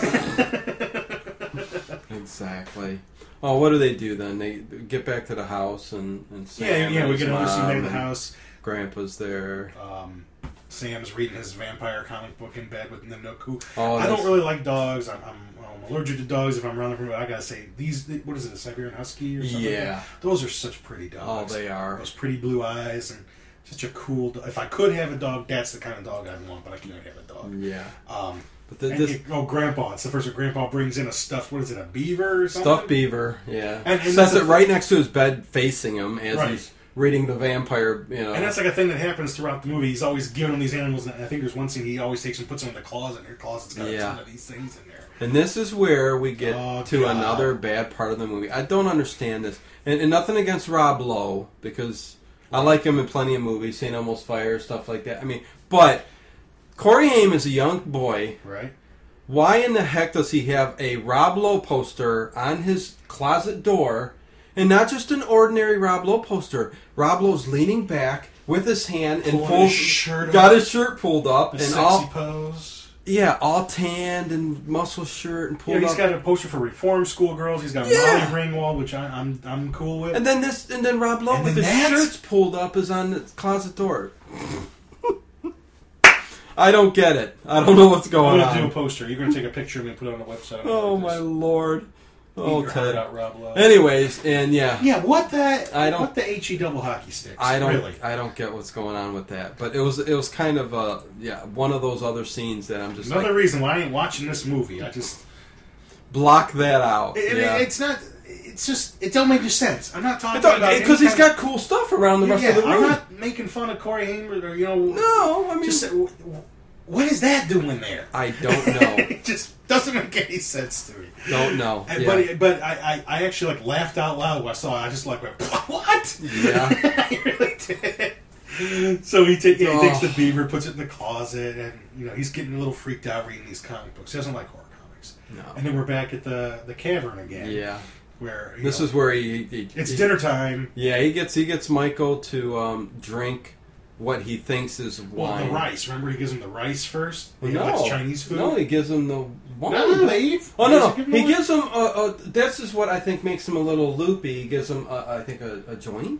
exactly. Oh, what do they do then? They get back to the house and, and Sam yeah, yeah. and We his get another scene mom back in the and house. Grandpa's there. Um, Sam's reading his vampire comic book in bed with Ninoku. Oh, I don't that's- really like dogs. I'm, I'm, I'm allergic to dogs if I'm around them. But I gotta say, these, what is it, a Siberian Husky or something? Yeah. Like that? Those are such pretty Oh, dogs. they are. Those pretty blue eyes and such a cool dog. If I could have a dog, that's the kind of dog I'd want, but I can't have a dog. Yeah. Um, But the, and this it- oh, Grandpa. It's the first one. Grandpa brings in a stuffed, what is it, a beaver or something? stuffed beaver, yeah, And- and sets that's it a- right next to his bed, facing him as Right. he's reading the vampire. You know, And that's like a thing that happens throughout the movie. He's always giving them these animals, and I think there's one scene he always takes and puts them in the closet, and your closet's got Yeah. a ton of these things in there. And this is where we get Oh, to God. another bad part of the movie. I don't understand this. And, and nothing against Rob Lowe, because I like him in plenty of movies, Saint Elmo's Fire, stuff like that. I mean, but Corey Haim is a young boy. Right? Why in the heck does he have a Rob Lowe poster on his closet door? And not just an ordinary Rob Lowe poster. Rob Lowe's leaning back with his hand and Pulling pulls, his shirt got up. his shirt pulled up The and sexy all, pose. yeah, all tanned and muscle shirt and Yeah, pulled he's up. got a poster for Reform School Girls. He's got Yeah. Molly Ringwald, which I, I'm I'm cool with. And then this, and then Rob Lowe And with then his that? shirts pulled up is on the closet door. I don't get it. I don't know what's I'm going gonna do a on. poster. You're gonna take a picture of me and put it on the website. I'm Oh gonna my just lord! eat Oh your heart Ted. out, Rob Lowe. Anyways, and yeah, Yeah, what the? I don't- What the H E double hockey sticks? I don't, really. I don't get what's going on with that. But it was, it was kind of a, yeah, one of those other scenes that I'm just Another like, reason why I ain't watching this movie. I just block that out. it, yeah. it's not. It's just it don't make any sense. I'm not talking Because about he's any kind got cool stuff around the of, rest yeah, of the I'm room. not making fun of Corey Haim or you know. No, I mean, Just uh, what is that doing there? I don't know. It just doesn't make any sense to me. Don't know. And- Yeah. But but I, I, I actually like laughed out loud when I saw it. I just like went, what? Yeah. I really did. So he, take, yeah, he takes Oh. the beaver, puts it in the closet, and you know he's getting a little freaked out reading these comic books. He doesn't like horror comics. No. And then we're back at the the cavern again. Yeah. Where you This know, is where he, he it's he- dinner time. Yeah, he gets he gets Michael to um, drink what he thinks is Well, wine. the rice. Remember, he gives him the rice first. He No, likes Chinese food. no, he gives him the wine. No, no, they eat. Oh no, Does no. give him He the gives him. A, a, this is what I think makes him a little loopy. He gives him, a, I think, a, a joint.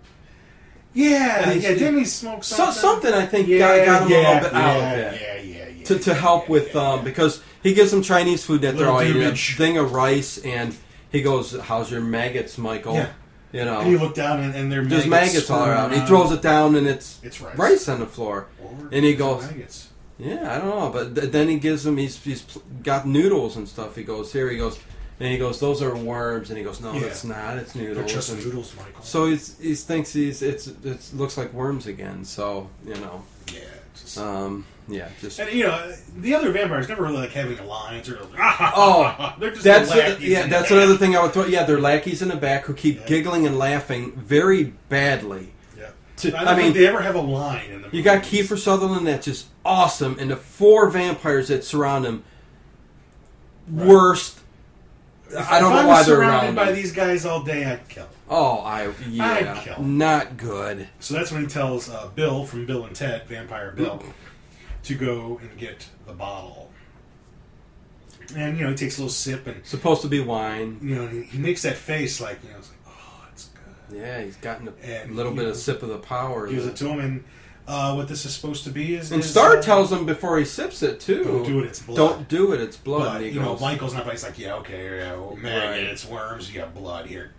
Yeah, And he's- yeah. Didn't he smoke So something? something I think Yeah, got, got him yeah, a little bit yeah, out of it Yeah, yeah, yeah. to to help yeah, with yeah, um yeah. because he gives him Chinese food that they're Little all eating, a doobage. thing of rice, and he goes, "How's your maggots, Michael?" Yeah. You know, And you look down and, and they're there's maggots all around. He throws it down and it's It's rice. rice on the floor. Or And he is it goes- maggots? Yeah, I don't know, but th- then he gives him. He's he's pl- got noodles and stuff. He goes here. He goes, and he goes, "Those are worms." And he goes, "No, Yeah. it's not. It's They're noodles." just And noodles, Michael. so he's he thinks he's it's it looks like worms again. So you know, yeah. Just, um, yeah, just and you know, the other vampires never really like having lines or like, Oh, they're just that's lackeys a, yeah, in that's the another back. thing I would throw. Yeah, they're lackeys in the back who keep Yeah. giggling and laughing very badly. Yeah. To- I, don't I think mean, they ever have a line in the you got movies. Kiefer Sutherland that's just awesome, and the four vampires that surround him, Right. worst. If- I don't if know I why was they're surrounded around by him. these guys all day, I'd kill. them. Oh, I yeah, I'd kill. not good. So that's when he tells uh, Bill from Bill and Ted, Vampire Bill, to go and get the bottle. And you know, he takes a little sip, and Supposed to be wine. you know, he, he makes that face like you know, it's like, oh, it's good. Yeah, he's gotten a And, little you bit know, of sip of the power. Gives the- it to him, and uh, what this is supposed to be is. and is, Star uh, tells him before he sips it too. Don't do it, it's blood. Don't do it, it's blood. But and he you know, goes, Michael's not. But he's like, yeah, okay, yeah, well, maggot, Right. it's worms. You got blood here.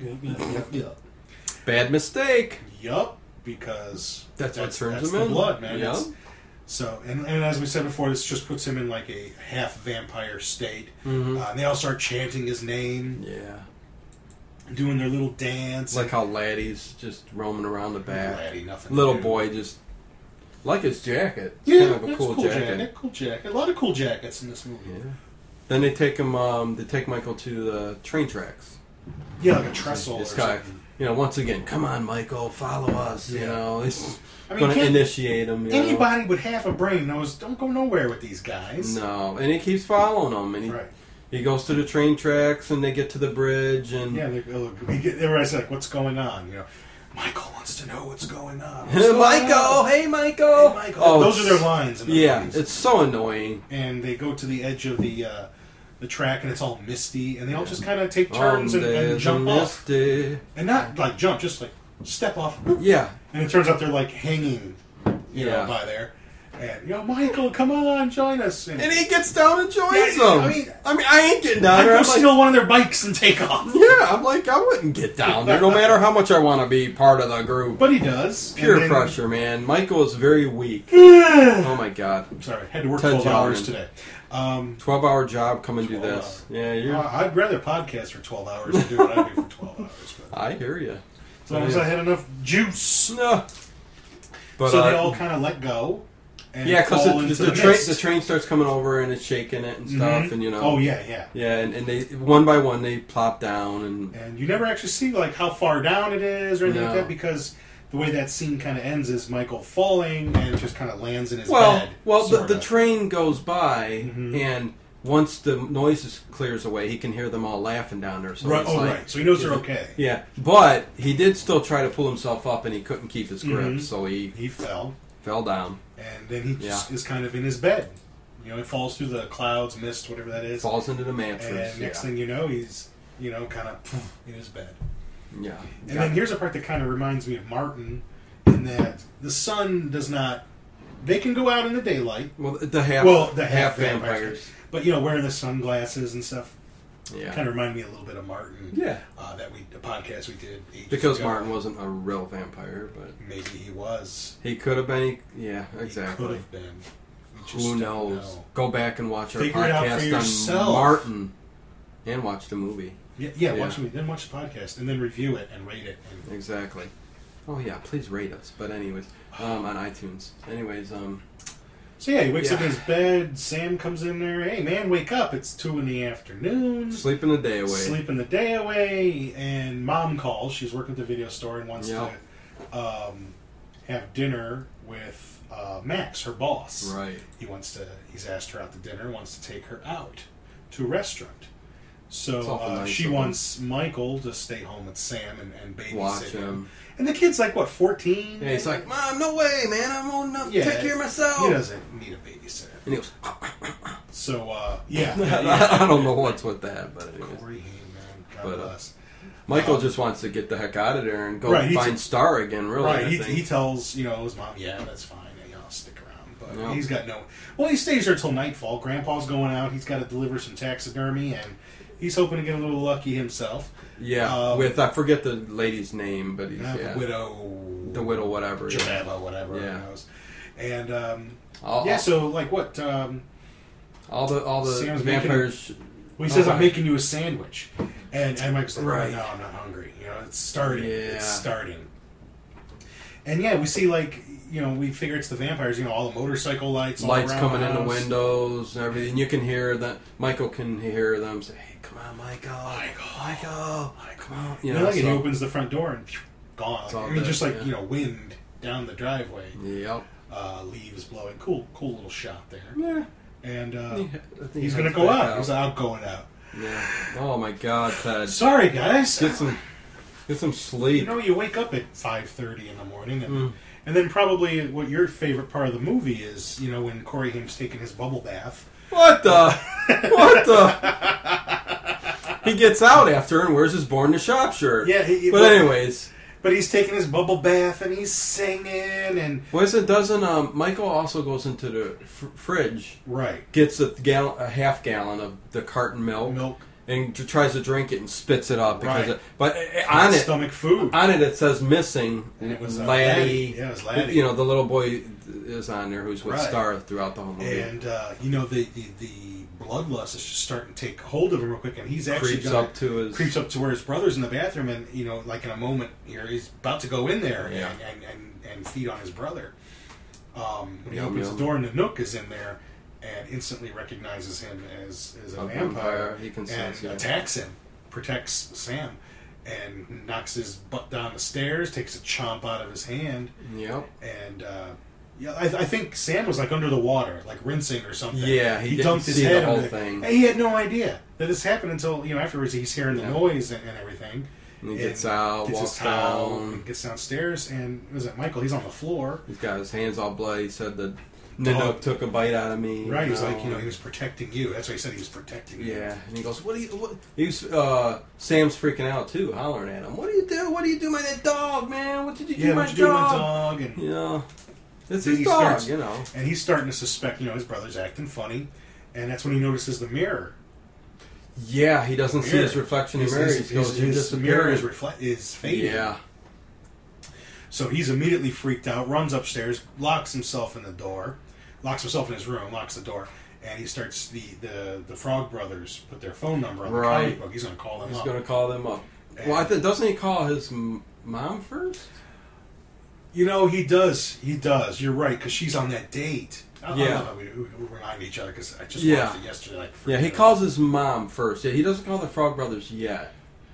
bad mistake. Yup, because That's, what turns that's him the in. blood, man. Yeah. It's- So, and, and as we said before, this just puts him in like a half vampire state. Mhm. Uh, and they all start chanting his name, Yeah. doing their little dance. It's like how Laddie's just roaming around the back. Laddie, nothing to Little do. boy just like his jacket. It's Yeah, kind of a that's cool, cool jacket. jacket. Cool jacket. A lot of cool jackets in this movie. Yeah. Then they take him. Um, they take Michael to the train tracks. Yeah, like a trestle This or guy, something. you know, once again, come on, Michael, follow us. You Yeah. know, he's I mean, going to can't- initiate him. You Anybody with half a brain knows don't go nowhere with these guys. know? No, and he keeps following him, and he, Right. he goes to the train tracks, and they get to the bridge, and Yeah, they, oh, we get, everybody's like, what's going on? You know, Michael wants to know what's going on. What's going Michael, on? hey Michael, Hey, Michael. Oh, Those are it's- their lines. In the Yeah, movies. it's so annoying. And they go to the edge of the uh, the track, and it's all misty, and they all just kind of take turns and, and jump off, misty. and not like jump, just like step off. Yeah, And it turns out they're like hanging, you Yeah. know, by there. And you know, Michael, come on, join us. and he gets down and joins Yeah, them. I mean- I mean, I ain't getting down I'd there. go I'm like, steal one of their bikes and take off. yeah, I'm like, I wouldn't get down there, no matter how much I want to be part of the group. But he does. Pure And then- pressure, man. Michael is very weak. Oh my god. I'm sorry, had to work Ted twelve hours Jolin. today. Um, twelve-hour job, come and do twelve this. Yeah, you're. uh, I'd rather podcast for twelve hours than do what I do for twelve hours. But I hear you. as long as I had enough juice. No. But, so uh, they all kind of let go. And yeah, because fall the, into the, the train mist. the train starts coming over and it's shaking it and stuff, Mhm. and you know. Oh yeah, yeah. Yeah, and, and they one by one they plop down and And you never actually see like how far down it is or anything No. like that because the way that scene kind of ends is Michael falling and just kind of lands in his well, bed. well, the, sorta. the train goes by Mhm. and once the noise clears away, he can hear them all laughing down there. So Right, he's oh like, right, so he knows they're okay. Yeah, but he did still try to pull himself up, and he couldn't keep his grip, Mhm. so he He fell, fell down, and then he just Yeah. is kind of in his bed. You know, he falls through the clouds, mist, whatever that is, falls into the mattress. and next yeah. thing you know, he's you know kind of in his bed. yeah, And yeah. then here's a part that kind of reminds me of Martin, in that the sun does not. They can go out in the daylight, well, the half, well, the half, half vampires. vampires. but you know, wearing the sunglasses and stuff Yeah, kind of remind me a little bit of Martin. yeah, Uh, that we the podcast we did ages because ago. Martin wasn't a real vampire, but Maybe he was. he could have been. Yeah, He could exactly. have been. We just Who don't knows? know. Go back and watch our Figure it out for podcast on yourself. Martin, and watch the movie. Yeah, yeah, Yeah. watch the then watch the podcast and then review it and rate it. And Exactly. Oh yeah, please rate us. But anyways, um, on iTunes. Anyways, um, so yeah, he wakes up Yeah. in his bed. Sam comes in there. Hey man, wake up! It's two in the afternoon. sleeping the day away. Sleeping the day away, and mom calls. She's working at the video store and wants Yeah. to um, have dinner with uh, Max, her boss. Right. He wants to. He's asked her out to dinner. Wants to take her out to a restaurant. So It's awful uh, nice she of him. wants Michael to stay home with Sam and, and babysit Watch him. him. And the kid's like what, fourteen? Yeah, he's like, Mom, no way, man. I'm old enough Yeah, to take care of myself. He doesn't need a babysitter. And he goes, So uh, yeah, yeah, yeah. I don't know what's with that, but anyways. Corey Haim, man, God But, uh, bless. Michael Um, just wants to get the heck out of there and go Right, he's- find Star again, really. Right, I he, think. he tells you know his mom, yeah, that's fine, you know, I'll stick around. But Yeah. he's got no. Well, he stays there till nightfall. Grandpa's going out. He's got to deliver some taxidermy, and he's hoping to get a little lucky himself. yeah, um, with, I forget the lady's name, but he's, Uh, yeah. The widow, The widow, whatever. Yeah. Jamela, whatever. Yeah. Who knows? And um, All, yeah, all, so like what? Um, all the all the Sam's making vampires. well, he says, Oh, "I'm right. making you a sandwich," and and Mike's like, Right. "No, I'm not hungry. You know, it's starting. Yeah. It's starting." And yeah, we see like you know we figure it's the vampires. You know, all the motorcycle lights, all Lights around coming the in the house. windows and everything. You can hear that. Michael can hear them say, "Hey, come on, Michael, Michael, Michael, come on." You You know, know, like, and he so- opens the front door and phew, gone. It's all I mean, dead, just like yeah. you know, wind down the driveway, Yep. uh, leaves blowing. Cool, cool little shot there. Yeah. And uh, I think he's he gonna has go back out. He's out going out. Yeah. Oh my God, Ted. Sorry, guys. Get some, get some You sleep. know, you wake up at five thirty in the morning, and, Mm. and then probably what your favorite part of the movie is, you know, when Corey Haim's taking his bubble bath. What the? What the? He gets out after and wears his Born to Shop shirt. Yeah, he, But anyways, but he's taking his bubble bath and he's singing and was it doesn't um Michael also goes into the fr- fridge, right gets a gallon, a half gallon of the carton milk, milk, and t- tries to drink it and spits it up because Right. it, but uh, on it stomach food. on it it says missing And it was, uh, Laddie. Laddie. Yeah, it was Laddie. You know, the little boy is on there who's with Right. Star throughout the whole movie. And uh, you know the, the the bloodlust is just starting to take hold of him real quick, and he's actually creeps gonna, up to his creeps up to where his brother's in the bathroom, and you know, like in a moment here, he's about to go in there Yeah. and, and, and, and feed on his brother. Um, when he Yum, opens yum. the door, and the Nook is in there, and instantly recognizes him as, as a, A vampire, vampire, he can and sense, yeah. attacks him, protects Sam, and knocks his butt down the stairs, takes a chomp out of his hand, Yep. and. Uh, Yeah, I, I think Sam was like under the water, like rinsing or something. Yeah, he didn't dumped his see the head whole under thing. And he had no idea. that this happened until, you know, afterwards he's hearing the Yeah. noise and, and everything. And he and gets out, gets walks his towel, down. and gets downstairs, and was it Michael? He's on the floor. He's got his hands all bloody. He said that Nanook took a bite out of me. Right, you he's know. like, you know, he was protecting you. That's what he said, he was protecting you. Yeah, and he goes, "What do you?" What? He was, uh, Sam's freaking out too, hollering at him. "What do you do? What do you do, my that dog, man? What did you do, Yeah, my what you do to my dog?" dog? And You know, it's then his he dog. starts- You know, And he's starting to suspect, you know, his brother's acting funny, and that's when he notices the mirror. yeah, he doesn't see Mirror. his reflection in His, the mirror. his, He goes, his, "You his disappeared." mirror is, refle- is fading. Yeah, So he's immediately freaked out, runs upstairs, locks himself in the door, locks himself in his room, locks the door, and he starts the the, the Frog Brothers put their phone number on the Right. comic book. He's going to call them he's up. going to call them up. And- Well, I th- doesn't he call his m- mom first? You know, he does. He does. You're right, because she's on that date. I, Yeah. I love how we, we, we remind each other, because I just Yeah. watched it yesterday. Like, Yeah, he freaking- calls his mom first. Yeah, he doesn't call the Frog Brothers yet.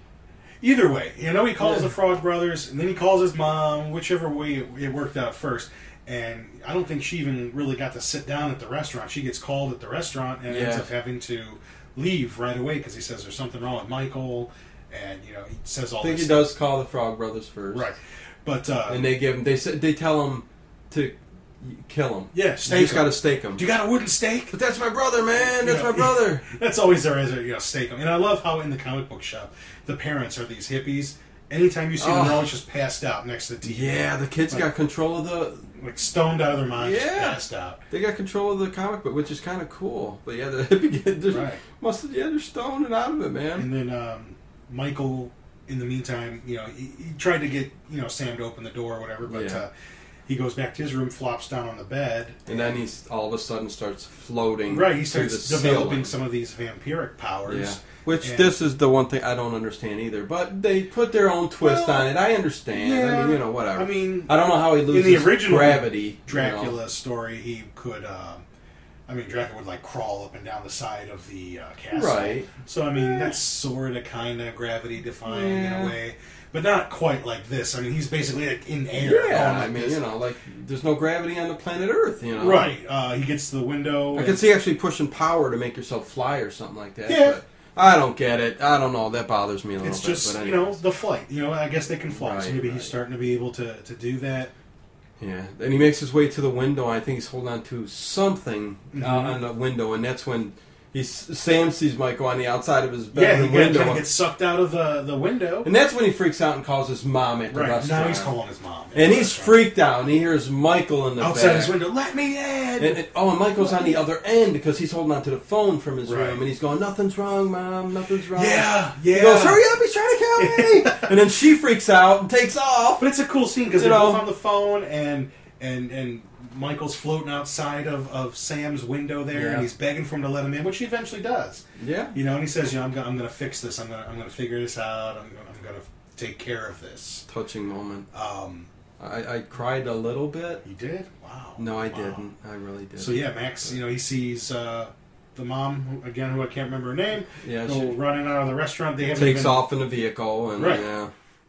Either way, you know, he calls Yeah. the Frog Brothers, and then he calls his mom, whichever way it, it worked out first. And I don't think she even really got to sit down at the restaurant. She gets called at the restaurant and ends Yeah. up having to leave right away because he says there's something wrong with Michael, and you know he says all I think this. he does call the Frog Brothers first. Right, but uh, And they give him. They say, they tell him to kill him. yeah, They stake just him. got to stake him. Do you got a wooden stake? But that's my brother, man. That's Yeah. my brother. That's always their answer, you know, stake him. And I love how in the comic book shop, the parents are these hippies. Anytime you see them, Oh. they're always just passed out next to the T V. Yeah, the kids Like- got control of the. Like stoned out of their minds, just Yeah. passed out. They got control of the comic book, which is kind of cool. But yeah, the hippie kids Right. must have yeah, they're stoned and out of it, man. And then um, Michael, in the meantime, you know, he, he tried to get, you know, Sam to open the door or whatever, but Yeah. uh, he goes back to his room, flops down on the bed. And then he's all of a sudden starts floating. Right, he through starts the developing ceiling. some of these vampiric powers. Yeah. Which And- this is the one thing I don't understand either. But they put their own twist Well, on it. I understand. I yeah. mean, you know, whatever. I mean, I don't know how he loses the original gravity. you Dracula know. story, he could, um, I mean, Dracula would, like, crawl up and down the side of the uh, castle. Right. So, I mean, that's sort of, kind of gravity-defying Yeah. in a way. But not quite like this. I mean, he's basically, like, in air. Yeah, going like I mean, this. you know, like there's no gravity on the planet Earth. You know, Right. Uh, he gets to the window. I and- could see actually pushing power to make yourself fly or something like that. Yeah. But I don't get it. I don't know. That bothers me a little It's bit. just, but you know, anyways. the flight. You know, I guess they can fly. so Right, maybe right. he's starting to be able to, to do that. Yeah, and he makes his way to the window. And I think he's holding on to something uh, Mhm. on the window, and that's when he's Sam sees Michael on the outside of his Yeah, he bedroom kind window, of gets sucked out of the, the window. and that's when he freaks out and calls his mom at the Right. restaurant. Now he's calling his mom. and he's freaked out, and he hears Michael in the outside back. his window. Let me in! And, and- oh, and Michael's on the other end because he's holding on to the phone from his Right. room, and he's going, "Nothing's wrong, Mom. Nothing's wrong." Yeah, yeah. He goes, "Hurry up! He's trying to kill me!" And then she freaks out and takes off. But it's a cool scene because You they're know. both on the phone, and and and Michael's floating outside of, of Sam's window there, Yeah. and he's begging for him to let him in, which he eventually does. Yeah, You know, and he says, "You know, I'm gonna, I'm going to fix this. I'm going to I'm going to figure this out. I'm gonna, I'm going to take care of this." touching moment. Um, I, I cried a little bit. you did? Wow. No, I Wow. didn't. I really did. So yeah, Max, you know, he sees uh, the mom who, again, who I can't remember her name, yeah, go she running out of the restaurant. They haven't takes even, off in the vehicle, and Right. yeah,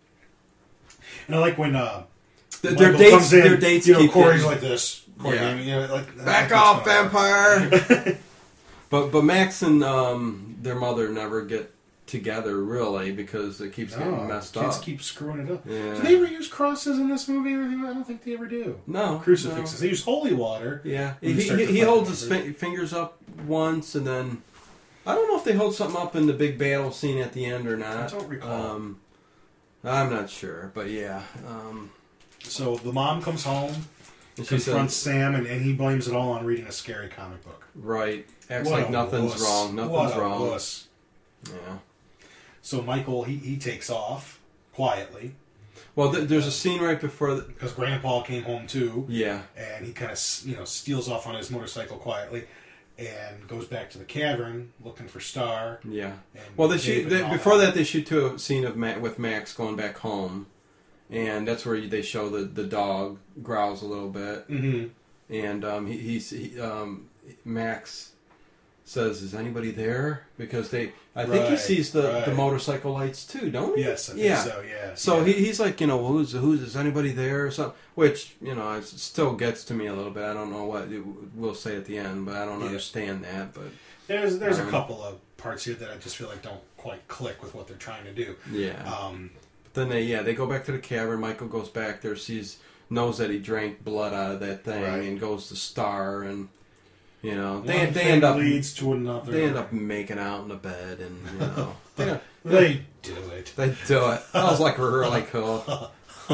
And I like when uh, Th- their Michael dates, comes in, their dates you know, keep Corey's getting- like this. Corey, Yeah. you know, like back that's off, fine. vampire. But but Max and um, their mother never get together really because it keeps getting No, messed kids up. keep screwing it up. Yeah. Do they ever use crosses in this movie or anything? I don't think they ever do. No Crucifixes. no. They use holy water. Yeah, When he you start he, to he fight holds them, his right? fi- fingers up once, and then I don't know if they hold something up in the big battle scene at the end or not. I don't recall. Um, I'm not sure, but yeah. Um, So the mom comes home, and she confronts says, Sam, and, and he blames it all on reading a scary comic book. right, acts What like a nothing's wuss. wrong. Nothing's What a wrong. wuss. Yeah. So Michael, he, he takes off quietly Well, th- there's a scene right before. The, because Grandpa came home too, yeah. and he kind of you know steals off on his motorcycle quietly and goes back to the cavern looking for Star. Yeah. And Well, they David shoot and they, all before that. that. They shoot to a scene of Ma- with Max going back home, and that's where they show the the dog growls a little bit, Mhm. and um, he, he's he, um, Max says, "Is anybody there?" Because they, I think he Right, sees the, right. the motorcycle lights too, don't he? Yes, I think yeah. so. Yeah. So yeah. he, he's like, you know, who's who's is anybody there or something? Which you know, it still gets to me a little bit. I don't know what it, we'll say at the end, but I don't Yeah. understand that. But there's there's um, a couple of parts here that I just feel like don't quite click with what they're trying to do. Yeah. Um, then they yeah they go back to the cavern. Michael goes back there, sees knows that he drank blood out of that thing, Right. and goes to Star, and you know they one they thing end up leads to another. they end up making out in the bed, and you know they They do it. they do it. I was like we're like oh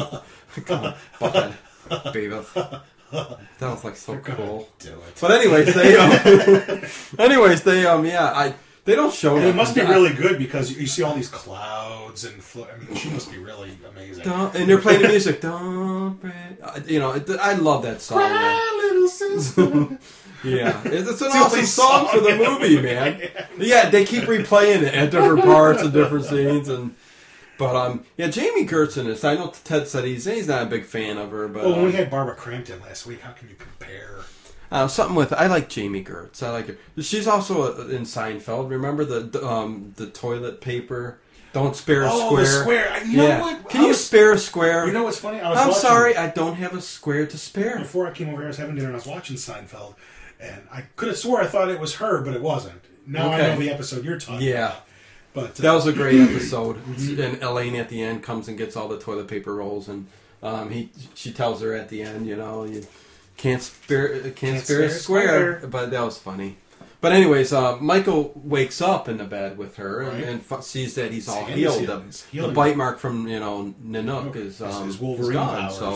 come on, bucket, Beavis. That was like so They're cool. Do it. But anyways, they um, anyways they um yeah I they don't show And it. it must be really good because you see all these clouds and flo- I mean, she must be really amazing. Don't, and they're playing the music. Don't break. Uh, You know, it, I love that song. man. Cry, little sister. Yeah, it's, it's an the awesome only song for the song in the movie, movie. man. Yeah, they keep replaying it at different parts and different scenes, and but um, yeah, Jamie Gertz in this. I know Ted said he's he's not a big fan of her, but Well, when um, we had Barbara Crampton last week, how can you compare? uh, something with I like Jamie Gertz. I like her. She's also uh, in Seinfeld. Remember the, the um the toilet paper? Don't spare a Oh, square. the square. I- You know yeah. what? Can I you was- spare a square? You know what's funny? I was I'm watching, sorry, I don't have a square to spare. Before I came over here, I was having dinner and I was watching Seinfeld, and I could have swore I thought it was her, but it wasn't. Now I Okay. know the episode you're talking Yeah. about. But uh, That was a great episode. And Elaine at the end comes and gets all the toilet paper rolls, and um, he she tells her at the end, you know, you can't spare can't, Can't spare a spare a square. square. But that was funny. But anyways, uh, Michael wakes up in the bed with her and, Right. and f- sees that he's all Sam is healed. healed. The, He's the healing. bite mark from you know Nanook is His- um, his is Wolverine gone. powers. So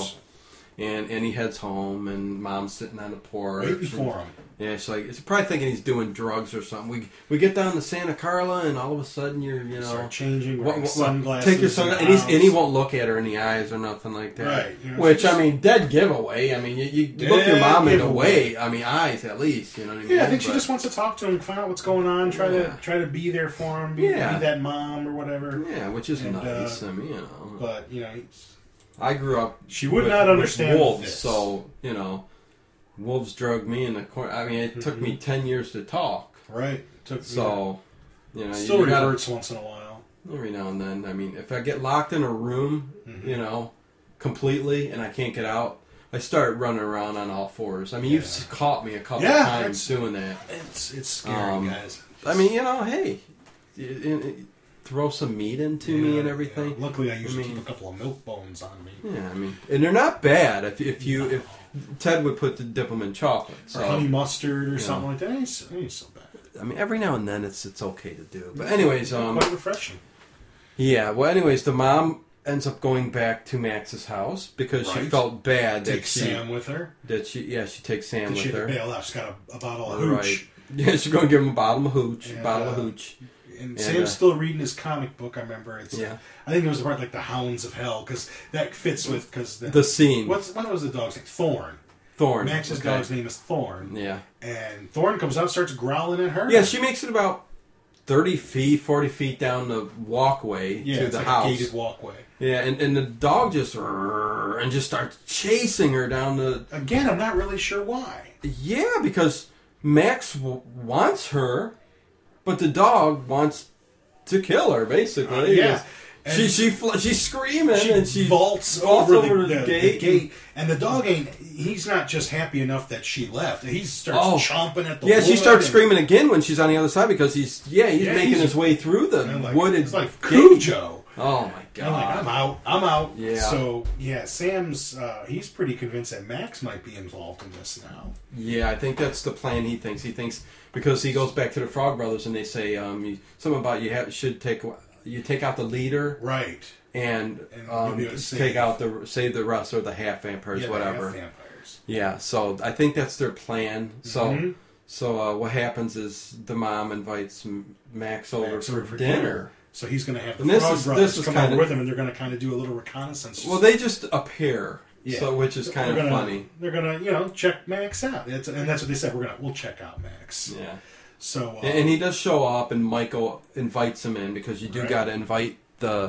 and and he heads home, and Mom's sitting on the porch. waiting for him. Yeah, she's like, it's probably thinking he's doing drugs or something. We we get down to Santa Carla, and all of a sudden you're, you know, Start changing, what, wearing what, sunglasses. take your in sunglasses, the and, he's, house. and he won't look at her in the eyes or nothing like that. Right, you know, Which she's- I mean, dead giveaway. I mean, you, you Dead look your mom in the giveaway. way. I mean, eyes at least. You know what I mean? Yeah, I think she But- just wants to talk to him, find out what's going on, try Yeah. to try to be there for him, be, Yeah. be that mom or whatever. yeah, which is and, nice. uh, I mean, you know, But you know, he's- I grew up. she would with, not with understand wolves, this. so you know, wolves drug me in the corner. I mean, it took me ten years to talk. right? Took, So, you know, yeah. still you gotta- reverts once in a while. every now and then. I mean, if I get locked in a room, Mhm. you know, completely, and I can't get out, I start running around on all fours. I mean, you've Yeah. caught me a couple Yeah, times it's- doing that. It's it's scary, Um, guys. I mean, you know, hey, it, it, it- throw some meat into me Yeah, and everything. yeah. Luckily, I usually I mean- keep a couple of milk bones on me. Yeah, I mean, and they're not bad. If if you if Ted would put the dip them in chocolate, so Or honey mustard or yeah. something like that. It ain't, so- it ain't so bad. I mean, every now and then it's it's okay to do. But anyways, um, Quite refreshing. yeah. Well, anyways, the mom ends up going back to Max's house because she Right. felt bad that Take she Sam with her. that she yeah she takes Sam Did she with have her. to bail out? She's got a, a bottle of hooch. Right. Yeah, she's gonna give him a bottle of hooch. And, bottle of uh, hooch. And And, Sam's uh, still reading his comic book. I remember it's. Yeah. I think it was part like the Hounds of Hell because that fits with because the, The scene. What's what was the dog's name? Thorn. Thorn. Max's okay. dog's name is Thorn. Yeah. And Thorn comes up, starts growling at her. Yeah, she makes it about thirty feet, forty feet down the walkway yeah, to it's the like house. a gated walkway. Yeah, and, and the dog just "Rrrr," and just starts chasing her down the. Again, I'm not really sure why. Yeah, because Max w- wants her, but the dog wants to kill her. Basically, Uh, yeah. She And- she fl- she's screaming She, and she vaults, vaults over, over the, the the, gate. the gate, and the dog ain't. He's not just happy enough that she left. He starts Oh. chomping at the. Yeah, she wood starts and- screaming again when she's on the other side because he's yeah he's Yeah, making he's- his way through the and like, wooded it's like gate. Cujo. Oh my I'm god! like, I'm out. I'm out. Yeah. So yeah, Sam's. Uh, he's pretty convinced that Max might be involved in this now. Yeah, I think that's the plan. He thinks he thinks because he goes back to the Frog Brothers and they say um you, something about you have should take you take out the leader Right. and, And um, you'll be able to save- take out the save the rest or the half vampires Yeah, they whatever. have vampires. Yeah, so I think that's their plan. So Mhm. so uh, what happens is the mom invites M- Max over Max for, over for dinner. dinner. So he's going to have the And this Frog is- Brothers this is come kinda- over with him, and they're going to kind of do a little reconnaissance. Well, they just appear, Yeah. so which is kind They're of gonna- funny. They're gonna, you know, check Max out, it's, and that's what they said. We're gonna, we'll check out Max. Yeah. So, uh, And he does show up, and Michael invites him in because you do Right. got to invite the.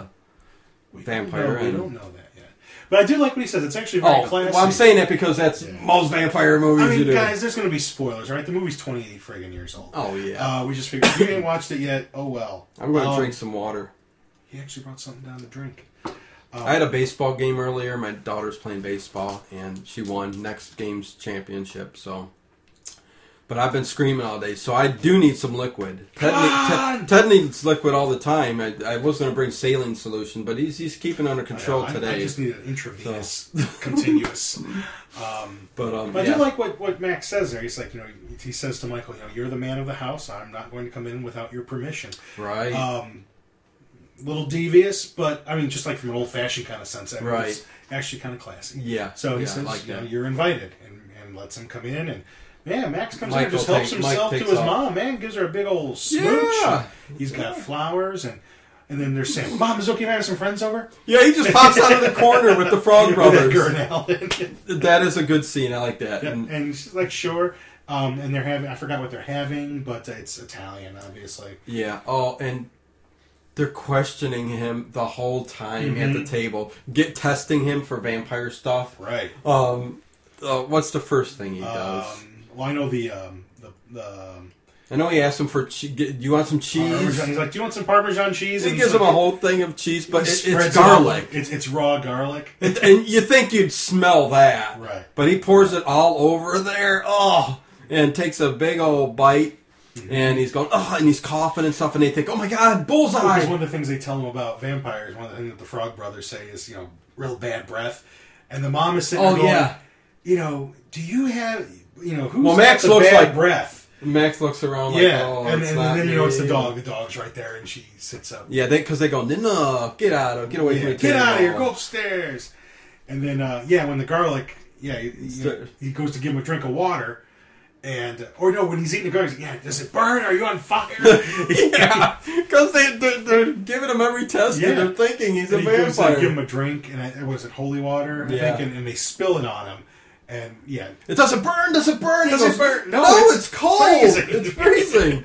we vampire Don't know, we and- don't know that yet, but I do like what he says. It's actually very Oh, classy. well, I'm saying that because that's Yeah. most vampire movies I you mean, do. guys, there's going to be spoilers, right? The movie's twenty-eight friggin' years old. Oh yeah. Uh, we just figured if you ain't watched it yet, oh well. I'm going to Um, drink some water. He actually brought something down to drink. Um, I had a baseball game earlier. My daughter's playing baseball, and she won next game's championship. So but I've been screaming all day, so I do need some liquid. Ted, Come need- on! Ted, Ted needs liquid all the time. I, I was going to bring saline solution, but he's he's keeping under control I, today. I just need an intravenous, continuous. Um, but um, but I yeah. do like what, what Max says there. He's like, you know, he says to Michael, you know, you're the man of the house. I'm not going to come in without your permission. Right. Um, little devious, but I mean, just like from an old-fashioned kind of sense. I mean, Right. It's actually kind of classy. Yeah. So he yeah, says, like you know, that. you're invited, and, and lets him come in, and yeah, Max comes in Michael and just helps take- Mike himself to takes his off. mom. Man, gives her a big old smooch. Yeah. and He's got flowers, and and then they're saying, "Mom, is it okay if I have some friends over?" Yeah, he just pops out of the corner with the Frog Brothers. Gurnell. That is a good scene. I like that. Yeah, And- and she's like, "Sure." Um, and they're having, I forgot what they're having, but it's Italian, obviously. Yeah. Oh, and they're questioning him the whole time Mm-hmm. at the table, get testing him for vampire stuff. Right. Um, uh, what's the first thing he does? Um, well, I know the, um, the, the, um, I know he asked him for. Che- do you want some cheese? Parmesan. He's like, "Do you want some Parmesan cheese?" He And gives so- him a whole thing of cheese, but he it, spreads it's it all- garlic. It's, it's raw garlic. and, and you think you'd smell that, Right. But he pours it all over there. Oh, and takes a big old bite, Mm-hmm. and he's going, oh, and he's coughing and stuff, and they think, oh my god, bullseye! Because one of the things they tell him about vampires, one of the things that the Frog Brothers say is, you know, real bad breath. And the mom is sitting Oh there going, yeah. you know, do you have, you know, who's Well, got Max the looks bad like- breath? Max looks around like, Yeah, oh, and, it's and, not then, you know, it's the me. dog. The dog's right there, and she sits up. Yeah, because they, go, no, get out of, get away from Yeah, me. get out of here, go upstairs. And then, uh, yeah, when the garlic, yeah, he, you know, he goes to give him a drink of water. And, or no, when he's eating the garlic, he's like, yeah, does it burn? Are you on fire? Yeah, because they, they're, they're giving him every test, Yeah. and they're thinking he's a And he goes to vampire. give him a drink, and I, was it holy water? I Yeah. think, and, and they spill it on him. And, yeah, It doesn't burn, does it burn? He Does it goes, burn? No, No, it's it's, cold. freezing." It's freezing.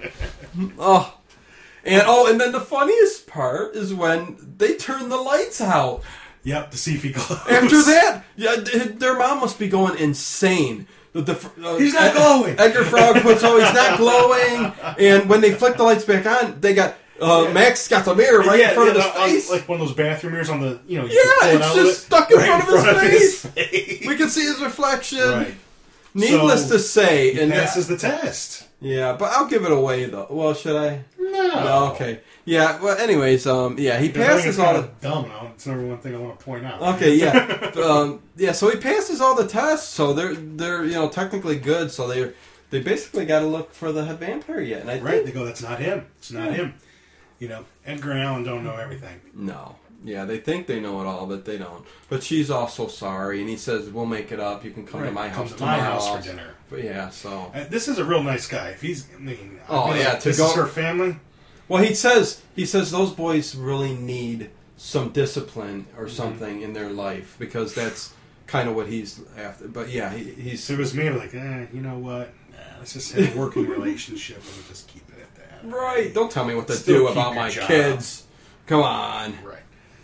Oh. And oh, and then the funniest part is when they turn the lights out. Yep, to see if he glows. After that, yeah, th- their mom must be going insane. The, the, uh, He's not Ed- glowing. Edgar Frog puts, oh, he's not glowing. And when they flick the lights back on, they got uh, Yeah. Max got the mirror right Yeah, in front of yeah, his on- face. like one of those bathroom mirrors on the, you know, you Yeah, can pull it it's out just with it, stuck in right front of his his face. We can see his reflection. Right. Needless So, to say, He and passes the test. yeah, but I'll give it away though. Well, should I? No. No, okay. Yeah. Well, anyways, um, yeah, he Because I think passes it's all kind the. of dumb, though. It's number one thing I want to point out. Okay, yeah, um, yeah. So he passes all the tests, so they're they're you know technically good. So they they basically got to look for the head vampire yet, and I Right, think they go, that's not him. It's not Yeah. him. You know, Edgar and Allan don't know everything. no. Yeah, they think they know it all, but they don't. But she's also sorry, and he says, "We'll make it up. You can come to Right, my come house to my tomorrow." house for dinner. But yeah, so Uh, this is a real nice guy. If he's, I mean, I Oh, mean, yeah, like, to this go- is her family. well, he says he says those boys really need some discipline or Mm-hmm. something in their life because that's kind of what he's after. But yeah, he, he's So it was me like, eh, you know what? Nah, let's just have a working relationship and we'll just keep it at that. right. Don't tell me what to Still do keep about your my job. kids. Come on. Right.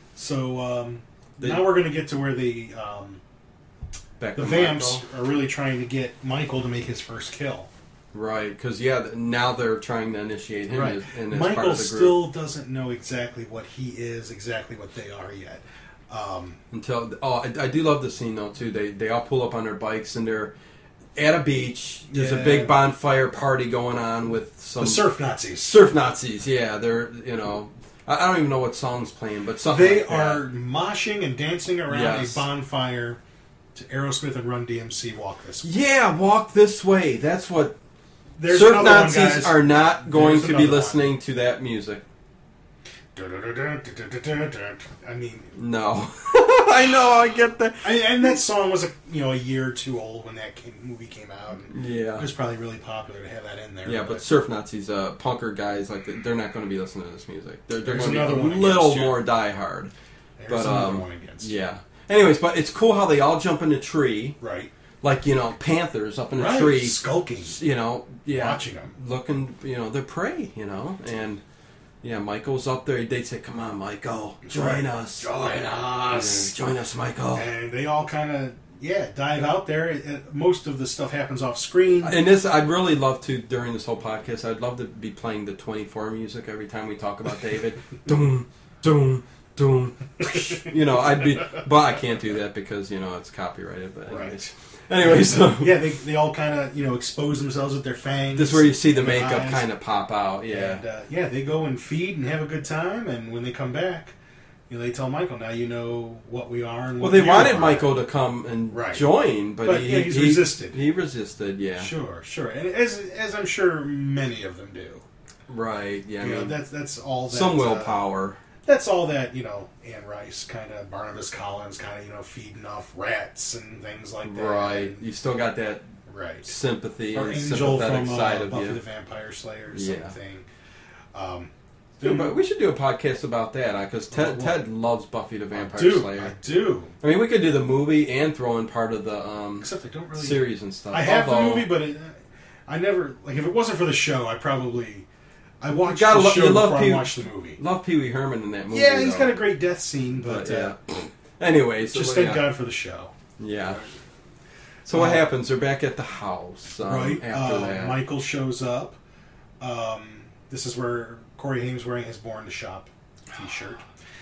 So um, They- now we're going to get to where the um, Back the to vamps Michael. are really trying to get Michael to make his first kill. Right, because yeah, th- now they're trying to initiate him Right. as, in as Michael part of the group. still doesn't know exactly what he is, exactly what they are yet. Um, Until oh, I, I do love the scene though too. They they all pull up on their bikes and they're at a beach. There's Yeah. a big bonfire party going on with some the surf Nazis. surf Nazis. Yeah, they're you know I, I don't even know what song's playing, but something They like that. are moshing and dancing around Yes. a bonfire to Aerosmith and Run D M C Walk This Way. Yeah, walk this way. That's what There's surf another one, Nazis guys. are not going There's to be another one. listening to that music. I mean, No, I know. I get that. I, and that song was a you know a year or two old when that came, movie came out. And Yeah. it was probably really popular to have that in there. Yeah, but surf Nazis, uh, punker guys, like they're not going to be listening to this music. They're, they're There's going to another be one a little against you. more diehard. there's but, another um, one against. Yeah. Anyways, but it's cool how they all jump in a tree, Right. like you know, panthers up in a Right. tree, Skulking. you know, yeah, Watching them. looking, you know, they're prey, you know, and yeah, Michael's up there. They'd say, "Come on, Michael, join Right. us, Join us. join us, Michael." And they all kind of yeah dive out there. It- it- most of the stuff happens off screen. And this, I'd really love to during this whole podcast. I'd love to be playing the twenty-four music every time we talk about David. Doom, doom, doom. You know, I'd be, but I can't do that because you know it's copyrighted. But anyways, Anyway, so yeah, they they all kind of you know expose themselves with their fangs. this is where you see the their makeup eyes. kind of pop out. Yeah, And, uh, yeah, they go and feed and have a good time, and when they come back, you know, they tell Michael, "Now you know what we are." And well, what they you wanted are." Michael to come and Right. join, but, But, he, yeah, he's he resisted. He resisted. Yeah, Sure, sure, and as as I'm sure many of them do. right. Yeah, I you know, mean, that's that's all. That, some uh, willpower. that's all that you know. Anne Rice, kind of Barnabas Collins, kind of you know feeding off rats and things like that. Right. You still got that Right. sympathy Or and Angel sympathetic from side uh, of Buffy you. the Vampire Slayer, Yeah. same thing. Um, Yeah, but we should do a podcast about that because Ted, What? Ted loves Buffy the I Vampire do, Slayer. I do. I mean, we could do the movie and throw in part of the um, Except I don't really. series and stuff. I have Although, the movie, but it, I never like. If it wasn't for the show, I probably I watched gotta the lo- show you love before Pee- I watched the movie. Love Pee Wee Herman in that movie. Yeah, he's though. got a great death scene, but, But, uh, yeah. Anyway, so just yeah. thank God for the show. Yeah. So what Uh, happens? They're back at the house um, right after uh, that. Michael shows up. Um, this is where Corey Haim's wearing his "Born to Shop" T-shirt,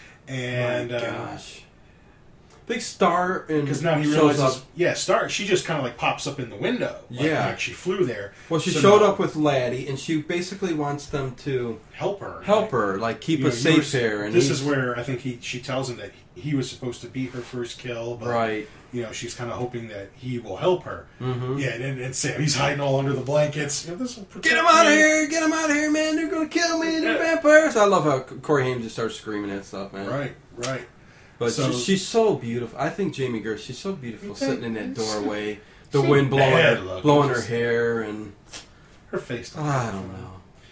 and My uh, gosh, big star and because now he shows realizes, up. yeah, Star. She just kind of like pops up in the window. Like, Yeah. like she flew there. Well, she So showed now- up with Laddie, and she basically wants them to help her, help her, like keep You know, us you were- safe here. And this he's- is where I think he she tells him that he was supposed to be her first kill, but right. you know she's kind of hoping that he will help her. Mm-hmm. Yeah, and, and Sam, he's hiding all under the blankets. You know, this will protect Get him out of me. here! Get him out of here, man! They're gonna kill me! They're vampires! I love how Corey Haim just starts screaming that stuff, man. Right, right. But So- she, she's so beautiful. I think Jamie Gertz, she's so beautiful Okay. sitting in that doorway, the She wind blowing bad her, looking. blowing her hair, and Her face. oh, I don't know.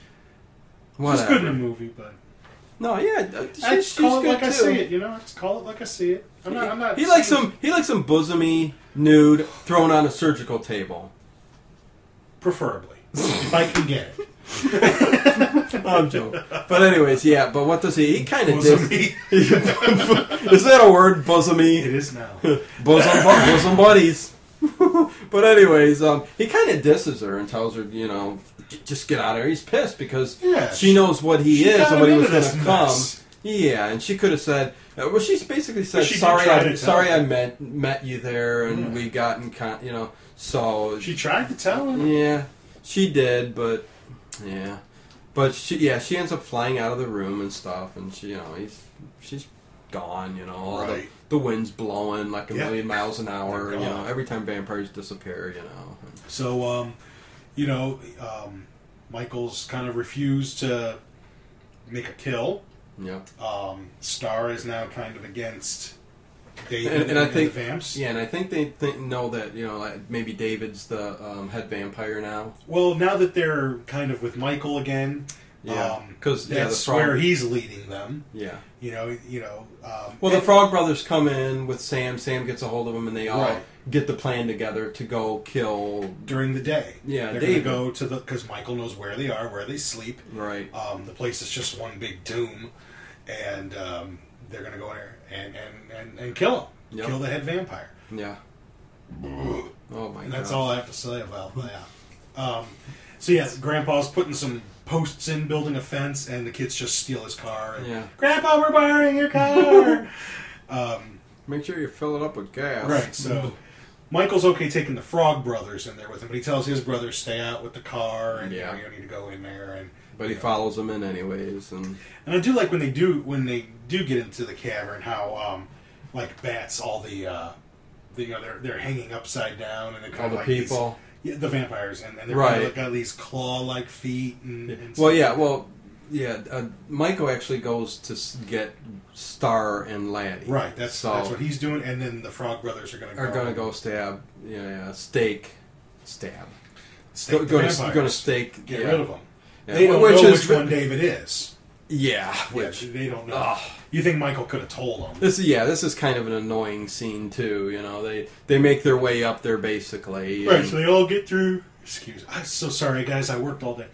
She's Whatever. good in the movie, but No, yeah, uh, she's, I just she's call it good like too. I see it. You know, I just call it like I see it. I'm not. I'm not. He likes saying- some. He likes some bosomy nude thrown on a surgical table. preferably if I can get it. I'm joking. But anyways, yeah. But what does he? He kind of Bosom dis- me. Is that a word, bosomy? It is now. bosom, bu- bosom buddies. But anyways, um, he kind of disses her and tells her, you know, "J- just get out of here. He's pissed because Yeah, she she- knows what he she is got and what he him was into going to this come. mess. Yeah, and she could have said, uh, well, she's basically said, But she did sorry, try I, to tell sorry, I him. met met you there, and Yeah. we got in con, you know. So She tried to tell him. yeah, she did, but yeah, but she yeah she ends up flying out of the room and stuff, and she you know he's she's gone, you know, all Right. the, the wind's blowing like a Yeah. million miles an hour, They're you know, gone. every time vampires disappear, you know. So, um, you know, um, Michael's kind of refused to make a kill. Yeah, Um, Star is now kind of against David and, and I the think Vamps. yeah, and I think they think know that you know like maybe David's the um, head vampire now. Well, now that they're kind of with Michael again, Yeah, um, 'cause, yeah, that's the frog- where he's leading them. Yeah. You know, you know. Um, Well, the and- Frog Brothers come in with Sam. Sam gets a hold of him, and they all Right. get the plan together to go kill. during the day. Yeah, they're David. going to go to the because Michael knows where they are, where they sleep. Right. Um, the place is just one big tomb, and um, they're going to go in there and and, and, and kill him, Yep. kill the head vampire. Yeah. Oh my god. And that's all I have to say about that. Um, so yeah, Grandpa's putting some posts in, building a fence, and the kids just steal his car. And, Yeah. Grandpa, we're borrowing your car. um, Make sure you fill it up with gas. right. So Michael's okay taking the Frog Brothers in there with him, but he tells his brothers stay out with the car, and Yeah. you, know, you don't need to go in there. And But he follows them in anyways, and and I do like when they do when they do get into the cavern how um, like bats, all the, uh, the you know they're they're hanging upside down, and they're all kind the of like people. These, yeah, the vampires, and, and they're Right. kind of got these claw-like feet. And, and Well, stuff. yeah. Well, yeah. Uh, Michael actually goes to s- get Star and Laddie. right. That's so that's what he's doing, and then the Frog Brothers are going to are go gonna go stab. Yeah, yeah. Stake. Stab. stake Go, the gonna, vampires, gonna stake. get yeah. rid of them. Yeah. They don't Which know is which one David is. Yeah. Yeah, Which. they don't know. Ugh. You think Michael could have told them? This is yeah. This is kind of an annoying scene too. You know, they they make their way up there basically. Right, and- so they all get through. Excuse me. I'm so sorry, guys. I worked all day.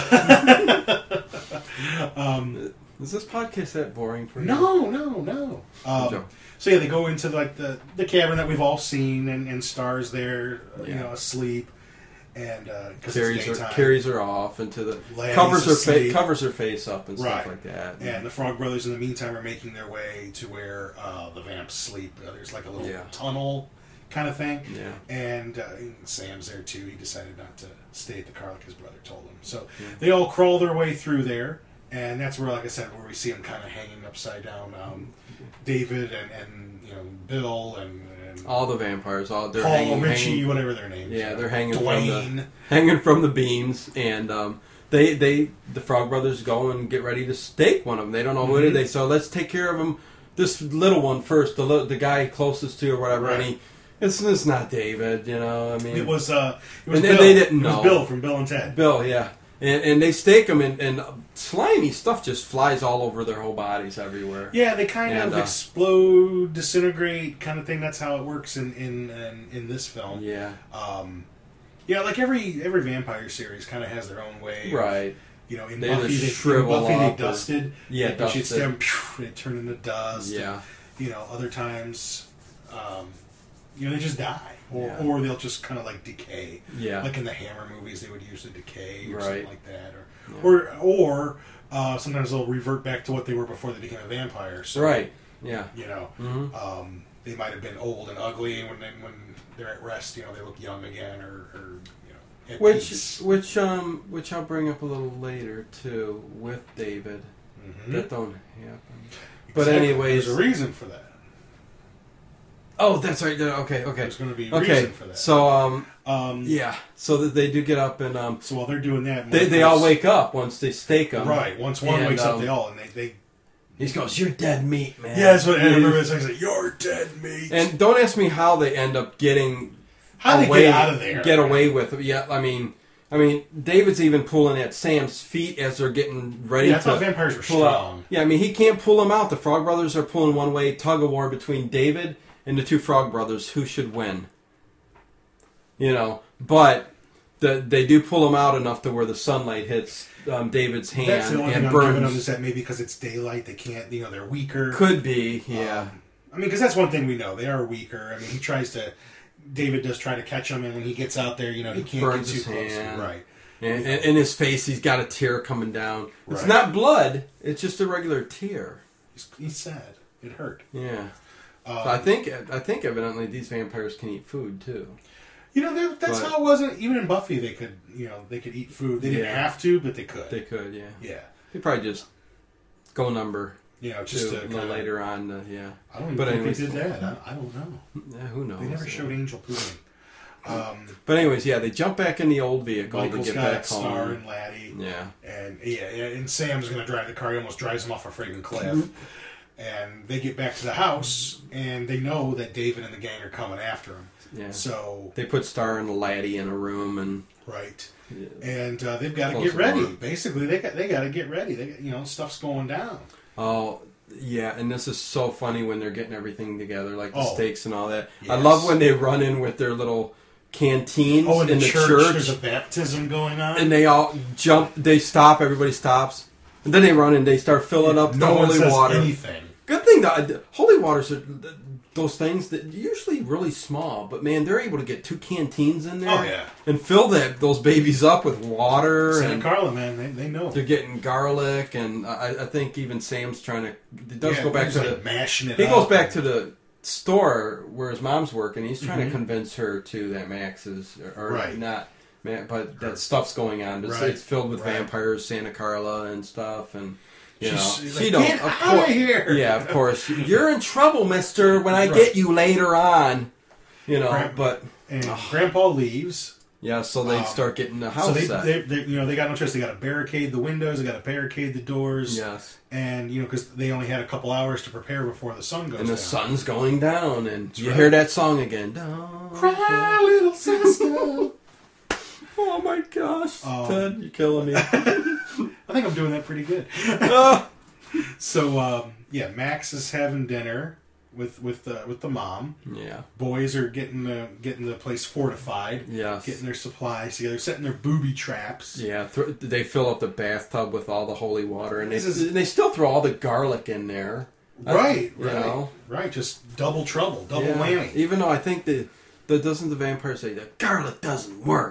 um, Is this podcast that boring for you? no, no, no. Um, joking. so yeah, they go into like the, the cavern that we've all seen, and, and Star's there, you Yeah. know, asleep, and because Carries it's her daytime. carries her off into the Laddie's covers her face asleep. covers her face up and Right. stuff like that. And the Frog Brothers, in the meantime, are making their way to where uh, the vamps sleep. Uh, there's like a little Yeah. tunnel kind of thing. Yeah. And uh, Sam's there too. He decided not to stay at the car like his brother told him. So Yeah. they all crawl their way through there, and that's where, like I said, where we see him kind of hanging upside down. Um, David and, and you know Bill and, and All the vampires, all they're Paul, hanging, Richie, hanging, whatever their names. yeah, are. they're hanging from Dwayne. the hanging from the beams, and um, they they the Frog Brothers go and get ready to stake one of them. They don't know who it is. Mhm. They so let's take care of him. This little one first, the li- the guy closest to or whatever, Right. and he it's it's not David, you know. I mean, It was uh, it was And- Bill. and they didn't it was know. Bill from Bill and Ted. Bill, yeah. And, and they stake them, and, and slimy stuff just flies all over their whole bodies everywhere. Yeah, they kind And, of uh, explode, disintegrate, kind of thing. That's how it works in in in, in this film. Yeah, Um, yeah, like every every vampire series kind of has their own way. of, right. you know, in They Buffy, either they, in shrivel Buffy they up or- dusted. Yeah, like, they should dusted. stem, phew, they turn into dust. Yeah, And, you know, other times, um, you know, they just die, or Yeah. or they'll just kind of like decay. yeah. Like in the Hammer movies, they would usually decay or Right. something like that, or Yeah. or or uh, sometimes they'll revert back to what they were before they became a vampire. So, Right. Yeah. you know, hmm um, they might have been old and ugly, and when they, when they're at rest, you know, they look young again, or, or you know, at Which, peace. which, um, which I'll bring up a little later too with David. Mhm. That don't happen. But Exactly. anyways, there's a reason for that. oh, that's right. yeah, Okay, okay, There's going to be a okay. reason for that. So, um, um, yeah. So that they do get up and um, So while they're doing that, they they all wake up once they stake them. right. Once one And, wakes up, um, they all and they. they He goes, "You're dead meat, man." yeah, that's what I And- remember. It's like, "You're dead meat." And don't ask me how they end up getting how they away, get out of there? Get away with it. Yeah, I mean, I mean, David's even pulling at Sam's feet as they're getting ready Yeah, I to thought vampires were pull out. strong. Yeah, I mean, he can't pull them out. The Frog Brothers are pulling one way. Tug of war between David and the two Frog Brothers. Who should win? You know, but the, they do pull them out enough to where the sunlight hits um, David's hand That's the only thing and I'm giving them burns. is that maybe because it's daylight, they can't. You know, they're weaker. Could be, yeah. Um, I mean, because that's one thing we know. They are weaker. I mean, he tries to. David does try to catch him, and when he gets out there, you know, he can't Burns get too his close. hand. Right. And, and in his face, he's got a tear coming down. It's Right. not blood. It's just a regular tear. He's, he's sad. It hurt. Yeah. Um, So I think I think evidently these vampires can eat food too. You know, that- that's But- how it wasn't. Even in Buffy, they could, you know, they could eat food. They didn't Yeah. have to, but they could. They could, yeah. yeah. They probably just go number You know, just two to a little kinda, later on. Uh, yeah. I don't even But think anyways- they did that. I, I don't know. Yeah, who knows? They never Yeah. showed Angel pooping. Um, But anyways, yeah, they jump back in the old vehicle Michael's to get got back Star home. and Laddie. Yeah. And yeah, yeah, and Sam's gonna drive the car. He almost drives him off a friggin' cliff. And they get back to the house, and they know that David and the gang are coming after him. Yeah. So They put Star and Laddie in a room and right, yeah. and uh, they've got to Close get the ready. door. Basically, they got they got to get ready. They, you know, stuff's going down. Oh, yeah, and this is so funny when they're getting everything together, like the Oh. steaks and all that. I Yes. love when they run in with their little canteens Oh, in, in the, the church, church, there's a baptism going on. and they all jump. They stop. Everybody stops, and then they run and they start filling up no the one holy says water. anything. Good thing that holy waters are those things that are usually really small, but man, they're able to get two canteens in there Oh, yeah. and fill that those babies up with water. Santa And Carla, man, they, they know. they're getting garlic, and I, I think even Sam's trying to. It does Yeah, go back he's to like the. mashing it. He up. goes back to the store where his mom's working. He's trying Mhm. to convince her to that Max is or, or Right. not, man, but that stuff's going on. It's, Right. it's filled with Right. vampires, Santa Carla, and stuff, and you She's- know she's she like, don't. "Get of out course, of here!" yeah, of course, you're in trouble, Mister. When I Right. get you later on, you know, Right. but And Grandpa leaves. yeah, so they Um, start getting the house So they, set. they, they, you know, they got no choice. They got to barricade the windows. They got to barricade the doors. yes, And you know, because they only had a couple hours to prepare before the sun goes and the down. sun's going down, and you right. hear that song again. Don't Cry, little sister. Oh my gosh, Um, Ted, you're killing me. I think I'm doing that pretty good. Ah. So um, yeah, Max is having dinner with with uh, with the mom. Yeah. Boys are getting the getting the place fortified. Yes. Getting their supplies together, setting their booby traps. Yeah. Th- they fill up the bathtub with all the holy water, and they This is- they still throw all the garlic in there. Right, you right, know? right. Just double trouble, double Yeah. whammy. Even though I think the, the doesn't the vampire say that garlic doesn't work?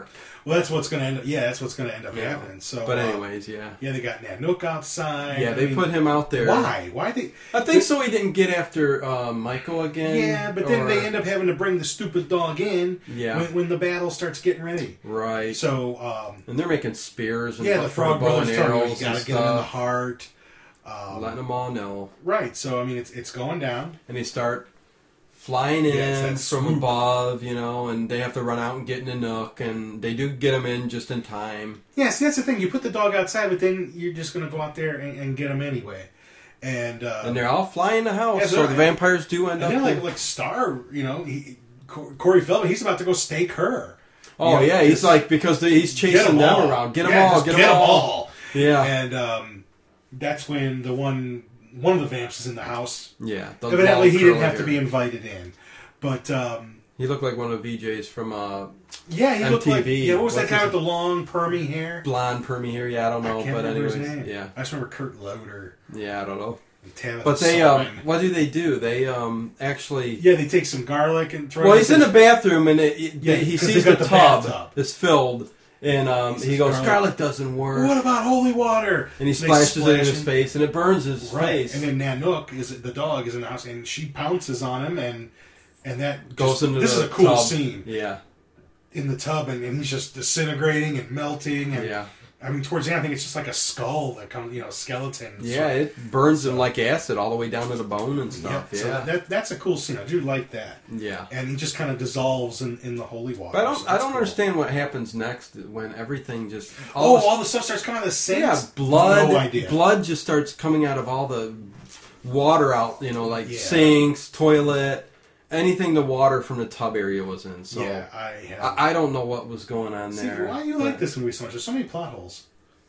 Well, that's what's going to end up. Yeah, that's what's going to end up Yeah. happening. So, But uh, anyways, yeah. yeah, they got Nanook outside. Yeah, I they mean, put him out there. Why? Why they? I think so he didn't get after uh, Michael again. Yeah, but then or- they end up having to bring the stupid dog in Yeah. when, when the battle starts getting ready. Right. So, um, And they're making spears and yeah, the Frog bow Brothers and tell you arrows you and got to get him in the stuff. heart. Um, Letting them all know. right. So, I mean, it's it's going down. And they start flying in Yeah, it's that from swoop. above, you know, and they have to run out and get in a nook, and they do get him in just in time. Yeah, see, that's the thing. You put the dog outside, but then you're just going to go out there and, and get him anyway. And uh, And they're all flying the house, Yeah, so they're- the vampires do end and up... then like like Star, you know, he, Co- Corey Feldman, he's about to go stake her. oh, You know, yeah, he's it's- like, because the, he's Get chasing 'em them all. around. Get them Yeah, all, just get, get them 'em all. all. Yeah. And um, that's when the one one of the vamps is in the house. Yeah. The Evidently, long he didn't curly have to hair. be invited in, but um, He looked like one of the V Js from uh, yeah, he looked like M T V. yeah. What was that What's guy his- with the long permy hair? blonde permy hair. Yeah, I don't know, I can't but remember anyways, his name. yeah, I just remember Kurt Loder. yeah, I don't know. And Tabitha But they, um, Sullivan. what do they do? They um actually. yeah, they take some garlic and throw. Well, it he's in the bathroom and it, it- Yeah, they, he 'cause sees they the got the tub bathtub. is filled, and um, He he says, goes, "Scarlet, "Scarlet doesn't work," What about holy water? and he They splashes it in splash his him. face, and it burns his Right, face. and then Nanook is the dog is in the house, and she pounces on him, and and that Goes just- into this the is a cool tub. scene Yeah, in the tub, and, and he's just disintegrating and melting, and yeah, I mean towards the end, I think it's just like a skull that comes, you know, skeleton. yeah. So, It burns him like acid all the way down to the bone and yeah, stuff. Yeah, so that that's a cool scene. I do like that, yeah. and he just kind of dissolves in, in the holy water. But I don't, so I that's don't cool. understand what happens next when everything just Oh, the- all the stuff starts coming out of the sinks. yeah, blood, No idea. blood just starts coming out of all the water out, you know, like Yeah. sinks, toilet, anything the water from the tub area was in. So yeah, I have. I, I don't know what was going on See, there. why do you but- like this movie so much? There's so many plot holes,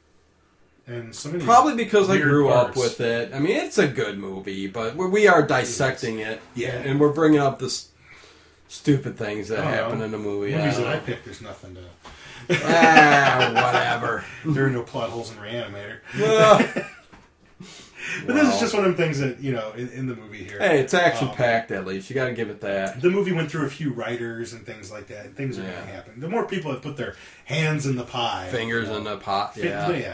and so many Probably because I weird grew up parts. with it. I mean, it's a good movie, but we're, we are dissecting it, Yeah. and we're bringing up the s- stupid things that Oh, happen well. in the movie. Movies I that don't I know. picked, there's nothing to. ah, whatever. There are no plot holes in Reanimator. Yeah. But this is Wow. just one of the things that, you know, in, in the movie here. Hey, it's action Um, packed at least. You got to give it that. The movie went through a few writers and things like that. And things are Yeah. going to happen. The more people that put their hands in the pie. Fingers you know, in the pot. fit- Yeah. yeah.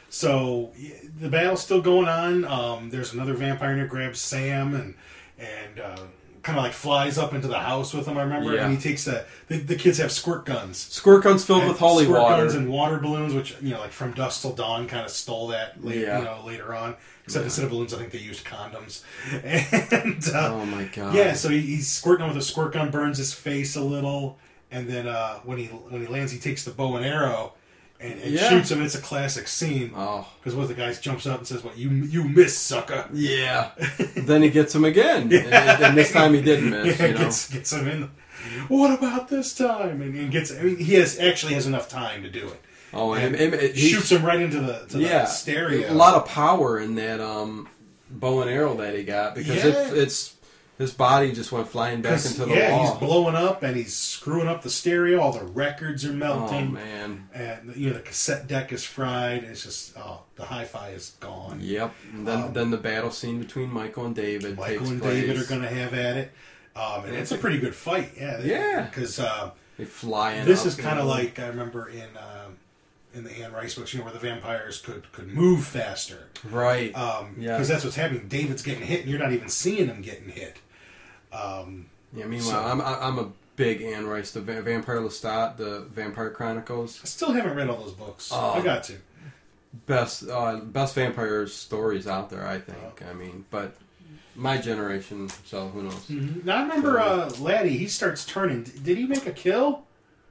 So y- the battle's still going on. Um, there's another vampire in there grabs Sam and and uh, kind of like flies up into the house with him. I remember, Yeah. and he takes the, the the kids have squirt guns. Squirt guns filled with And holy squirt water. guns and water balloons, which you know, like from Dusk Till Dawn, kind of stole that. Later, Yeah. you know, later on. Except Yeah. instead of balloons, I think they used condoms. And uh, Oh my god. yeah, so he, he's squirting him with a squirt gun, burns his face a little, and then uh, when he when he lands, he takes the bow and arrow and, and Yeah. shoots him. It's a classic scene Oh. because one of the guys jumps up and says, "What you you miss, sucker." Yeah. Then he gets him again, and, and this time he didn't miss. Yeah, you know. gets gets him in. What about this time? And, and gets. I mean, he has actually has enough time to do it. Oh, and, And and, and he- shoots him right into the to yeah, the stereo. a lot of power in that um, bow and arrow that he got because Yeah. it, it's his body just went flying back 'Cause, into the yeah, wall. he's blowing up and he's screwing up the stereo. All the records are Oh melting. man. And you know the cassette deck is fried. It's just oh, the hi-fi is gone. Yep. And then Um, then the battle scene between Michael and David Michael takes and place. David are going to have at it, um, and it's a pretty good fight. Yeah, they- Yeah. Because uh, They fly in. this up is kind of and- like I remember in um, in the Anne Rice books, you know, where the vampires could could move faster. right. Because Yeah. that's what's happening. David's getting hit, and you're not even seeing him getting hit. Um, yeah. Meanwhile, so- I'm I'm a big Anne Rice, the Va- Vampire Lestat, the Vampire Chronicles. I still haven't read all those books. Oh. I got to. Best uh, best vampire stories out there, I think. I mean, but my generation, so who knows? Mm-hmm. Now I remember uh, Laddie. He starts turning. Did he make a kill?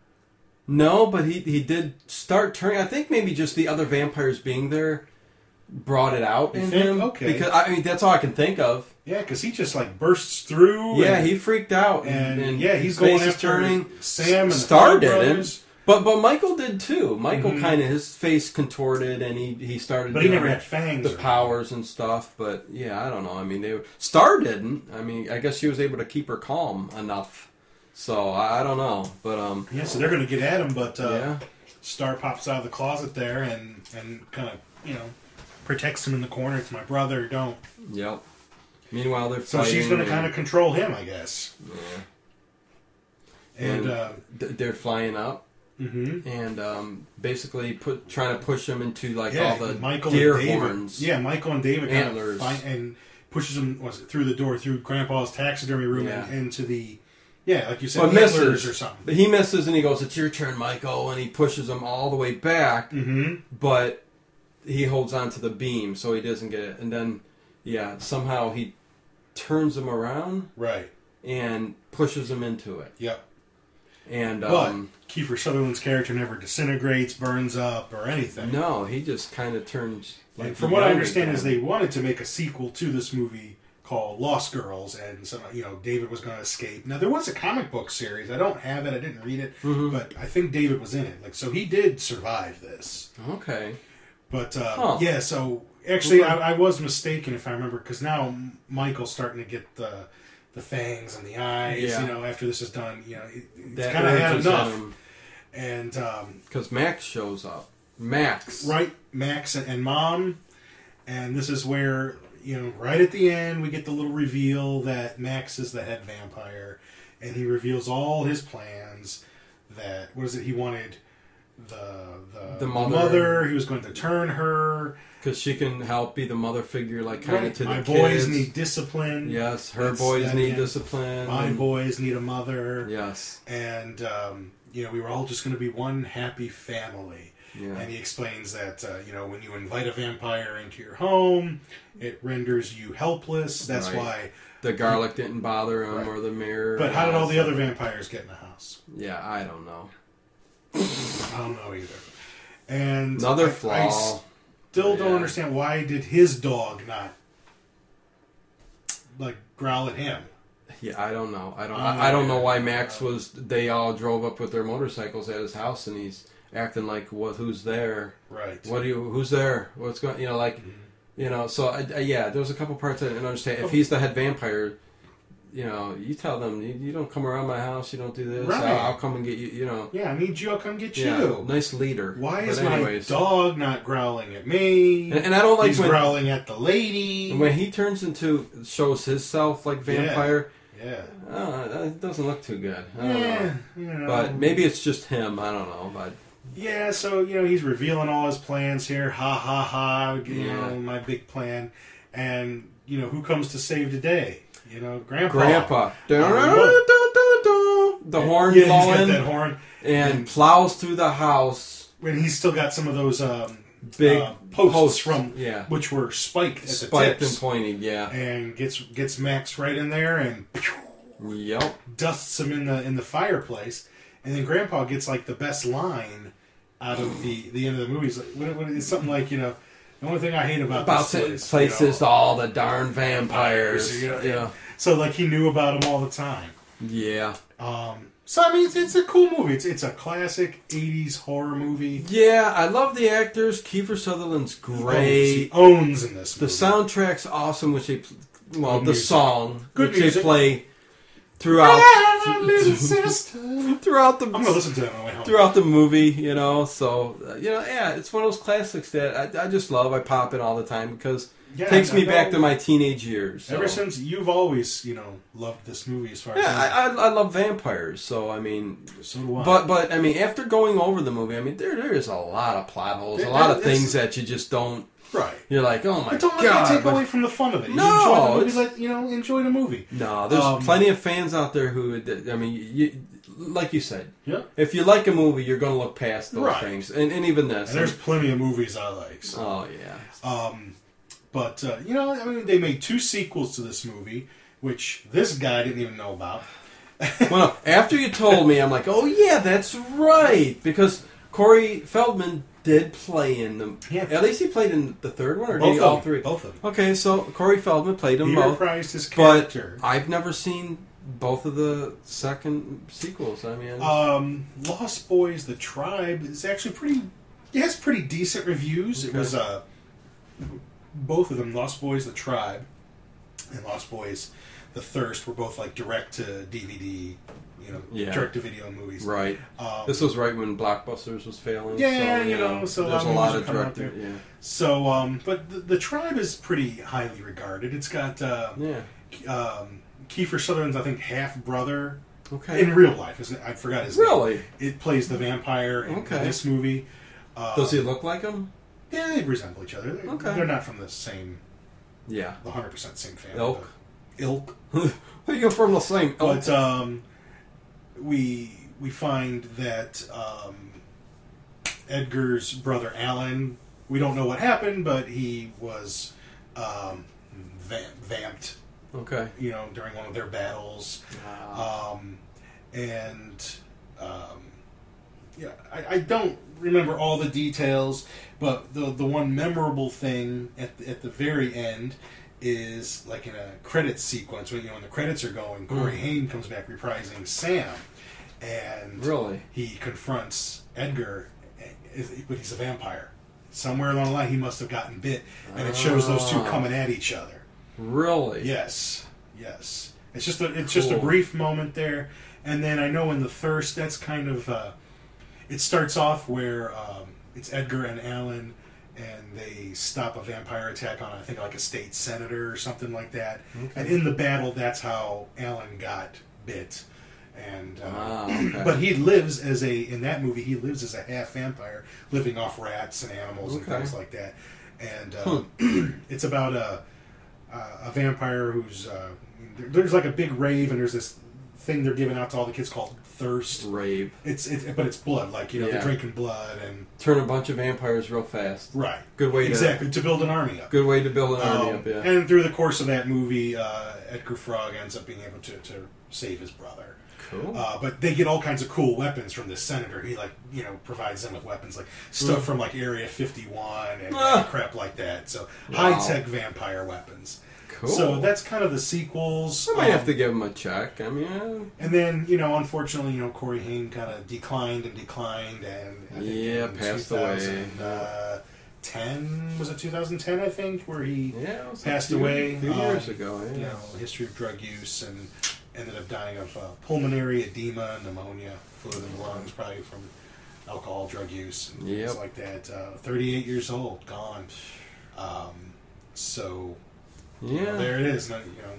No, but he he did start turning. I think maybe just the other vampires being there brought it out You in think? him. Okay. Because I mean, that's all I can think of. Yeah, because he just like bursts through. Yeah, and, he freaked out, and, and, yeah, he's his going face is after turning. Sam and the Star Frog didn't, Brothers. but but Michael did too. Michael Mhm. kind of his face contorted, and he he started. But he doing never had fangs. the or powers and stuff. But yeah, I don't know. I mean, they were, Star didn't. I mean, I guess she was able to keep her calm enough. So I, I don't know, but um, anything. Yeah, so they're going to get at him, but uh, yeah, Star pops out of the closet there and and kind of you know protects him in the corner. It's my brother. Don't. yep. Meanwhile, they're So fighting. she's going to and- kind of control him, I guess. yeah. And, And uh, th- they're flying up. Mm-hmm. and um, basically put trying to push him into like Yeah, all the Michael deer and David, horns. Yeah, Michael and David kind of Antlers. find, and pushes him was it, through the door through Grandpa's taxidermy room Yeah. and into the yeah, like you said, But antlers misses. or something. But he misses and he goes, "It's your turn, Michael," and he pushes him all the way back. Mm-hmm. But he holds on to the beam so he doesn't get it. And then, yeah, somehow he turns him around Right. and pushes him into it. Yep. And But um, Kiefer Sutherland's character never disintegrates, burns up, or anything. no, he just kind of turns. Like And from what I young understand, is again. they wanted to make a sequel to this movie called Lost Girls, and so you know David was going to escape. Now there was a comic book series. I don't have it. I didn't read it, Mhm. but I think David was in it. Like so, he did survive this. Okay. But uh, Huh. yeah, so actually, Okay. I, I was mistaken if I remember because now Michael's starting to get the the fangs and the eyes. Yeah. You know, after this is done, you know, it, it's That kind of had urges enough. him. And um, Because Max shows up. Max. right, Max and, and Mom, and this is where you know, right at the end, we get the little reveal that Max is the head vampire, and he reveals all his plans. That what is it? He wanted the the, The mother. mother. He was going to turn her. Because she can help be the mother figure, like kind of Right. to My the boys kids. need discipline. Yes, her That's- boys that need again. discipline. My and- boys need a mother. Yes. And um, you know, we were all just going to be one happy family. Yeah. And he explains that uh, you know, when you invite a vampire into your home, it renders you helpless. That's Right. why. The garlic didn't bother him, Right. or the mirror. But how did all the stuff. other vampires get in the house? Yeah, I don't know. I don't know either. And Another I- flaw. I still don't Yeah. understand why did his dog not like growl at him? Yeah, I don't know. I don't. Oh, I, I don't know yeah. why Max was. They all drove up with their motorcycles at his house, and he's acting like, "What? Who's there? Right. What do you? Who's there? What's going? You know, like, you know." So I, I, yeah, there was a couple parts I didn't understand. If he's the head vampire, you know, you tell them you, you don't come around my house. You don't do this. Right. I'll, I'll come and get you. You know. Yeah, I need you. I'll come get Yeah, you. nice leader. Why But is anyways, my dog not growling at me? And, and I don't like He's when growling at the lady. when he turns into shows himself like vampire. yeah. Oh, it doesn't look too good. I don't Yeah. know. You know. But maybe it's just him. I don't know. But Yeah, so, you know, he's revealing all his plans here. Ha, ha, ha. You Yeah. know, my big plan. And, you know, who comes to save the day? You know, Grandpa. Grandpa, Uh, the horn yeah, he's got blowing, that horn. and plows through the house. And he's still got some of those um, Big uh, posts, posts, from yeah. which were spiked at Spiked the and tips. pointed. Yeah. And gets gets Max right in there and Yep. dusts him in the in the fireplace. And then Grandpa gets like the best line out of the, the end of the movie. He's like, what, what, it's something like, you know, the only thing I hate about, About this to place, places you know, all the darn vampires. you know, Yeah. So like he knew about them all the time. Yeah. Um, so I mean, it's, it's a cool movie. It's it's a classic eighties horror movie. Yeah, I love the actors. Kiefer Sutherland's He owns, great. he owns in this The movie. soundtrack's awesome, which they, well, Good the music. song, Good which music. they play throughout Ah, little sister. throughout the I'm gonna listen to that on the way home. throughout the movie, you know. So uh, you know, yeah, it's one of those classics that I, I just love. I pop it all the time because Yeah, it takes I me know. back to my teenage years. So. Ever since you've always, you know, loved this movie as far as Yeah, I, I, I love vampires. So I mean, so do I. but but I mean, after going over the movie, I mean, there there is a lot of plot holes, a There- lot of there's- things that you just don't. right. You're like, oh my But don't let god! that take but- away from the fun of it. You No, enjoy the movie, it's- let, you know, enjoy the movie. No, there's Um, plenty of fans out there who, would- I mean, you, like you said, Yeah. if you like a movie, you're going to look past those Right. things, and, and even this. And there's plenty of movies I like. So. oh yeah, Um, but uh, you know, I mean, they made two sequels to this movie, which this guy didn't even know about. well, no, after you told me, I'm like, oh yeah, that's right, because Corey Feldman did play in them. Yeah. At least he played in the third one, or Both did he of all them. three? Both of them. Okay, so Corey Feldman played them He both, reprised his but character. I've never seen both of the second sequels. I mean, Um, Lost Boys: The Tribe is actually pretty. It has pretty decent reviews. It Okay. was uh, both of them, Lost Boys: The Tribe and Lost Boys: The Thirst, were both like direct to D V D, you know, Yeah. direct to video movies. right. Um, This was right when Blockbusters was failing. Yeah, so, you know, so a there's lot a of lot movies of will come out director. there. Yeah, So, um, but the, the Tribe is pretty highly regarded. It's got uh, yeah. um, Kiefer Sutherland's, I think, half brother Okay. In real life, isn't it? I forgot his Really? name. It plays the vampire in, Okay. in this movie. Uh, Does he look like him? Yeah, they resemble each other. They're, Okay. they're not from the same, Yeah. the one hundred percent same family. Ilk. but- Ilk. Well, you're from the same ilk. But um, we we find that um, Edgar's brother Alan, we don't know what happened, but he was um, va- vamped, Okay. you know, during one of their battles. Ah. Um, and um, yeah, I, I don't remember all the details, but the the one memorable thing at the, at the very end is like in a credit sequence when you know when the credits are going, Corey Mm. Haim comes back reprising Sam, and Really? he confronts Edgar, but he's a vampire. Somewhere along the line, he must have gotten bit, and it shows those two Ah. coming at each other. Really? Yes, yes. It's just a it's just a Cool. brief moment there, and then I know in the Thirst, that's kind of uh, it starts off where um, it's Edgar and Alan, and they stop a vampire attack on I think like a state senator or something like that. Okay. And in the battle, that's how Alan got bit. And uh, Ah, okay. but he lives as a in that movie he lives as a half vampire, living off rats and animals and Okay. things like that. And um, it's about a a vampire who's uh, there's like a big rave and there's this thing they're giving out to all the kids called thirst. Rave. It's it's but it's blood, like you know Yeah. they're drinking blood and Turn a bunch of vampires real fast. right. Good way to Exactly to build an army up. Good way to build an army Um, up. Yeah. And through the course of that movie, uh, Edgar Frog ends up being able to, to save his brother. Cool. Uh, but they get all kinds of cool weapons from this senator. He like you know provides them with weapons like stuff Mm. from like Area fifty-one and, Ah. and crap like that. So Wow. high tech vampire weapons. Cool. So that's kind of the sequels. I might have Um, to give him a check. I mean, uh, And then you know, unfortunately, you know, Corey Haim kind of declined and declined, and I think Yeah, in passed away. twenty ten was it two thousand ten? I think where he yeah, it was passed a few, away, a few um, years ago. Yeah. you know, history of drug use and ended up dying of uh, pulmonary edema, pneumonia, fluid in the lungs, probably from alcohol, drug use, and Yep. things like that. Uh, thirty-eight years old, gone. Um, so you know, Yeah. there it is. You know,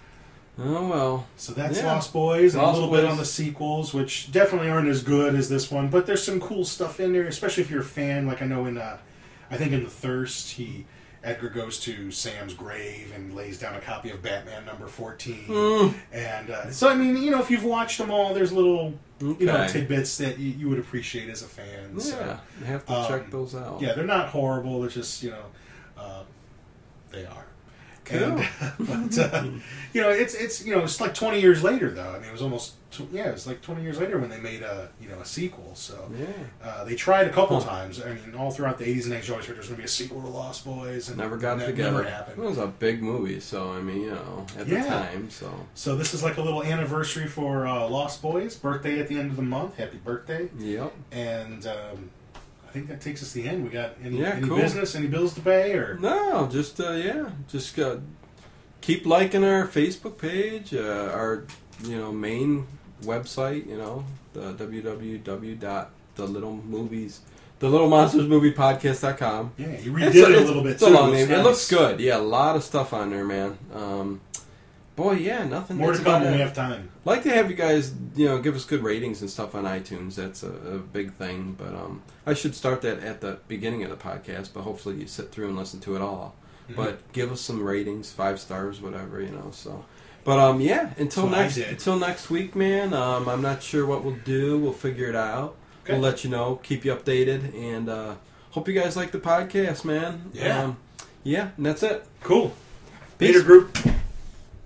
Oh well. so that's Yeah. Lost Boys, and Lost a little bit Boys. on the sequels, which definitely aren't as good as this one, but there's some cool stuff in there, especially if you're a fan. Like I know in, uh, I think in The Thirst, he Edgar goes to Sam's grave and lays down a copy of Batman number fourteen, Mm. and uh, so I mean, you know, if you've watched them all, there's little you know Okay. tidbits that you, you would appreciate as a fan. Yeah, So, I have to um, check those out. yeah, they're not horrible. They're just you know, uh, they are. Cool. And, but uh, you know, it's it's you know, it's like twenty years later though. I mean, it was almost tw- yeah, it was like twenty years later when they made a you know a sequel. So Yeah. uh, they tried a couple Huh. times. I mean, all throughout the eighties and nineties, you always heard there's going to be a sequel to Lost Boys, and Never got that together. Never It happened. was a big movie, so I mean, you know, at Yeah. the time, so So this is like a little anniversary for uh, Lost Boys. Birthday at the end of the month. Happy birthday! yep. And um, I think that takes us to the end. We got any, Yeah, any cool. business, any bills to pay, or No, just uh, yeah, just uh, keep liking our Facebook page, uh, our you know main website, you know, the w w w dot the little movies, the little monsters movie podcast dot com. yeah, you redid it a little bit It's too. a long It's name. It nice. looks good. Yeah, a lot of stuff on there, man. Um, boy, yeah, nothing. More to that's come about when we it. have time. Like to have you guys, you know, give us good ratings and stuff on iTunes. That's a, a big thing. But um, I should start that at the beginning of the podcast. But hopefully you sit through and listen to it all. Mm-hmm. But give us some ratings, five stars, whatever, you know. So, but um, yeah. Until That's what I next, did. until next week, man. Um, I'm not sure what we'll do. We'll figure it out. Okay. We'll let you know. Keep you updated, and uh, hope you guys like the podcast, man. Yeah. Um, yeah. And that's it. Cool. Peace. Peter Group.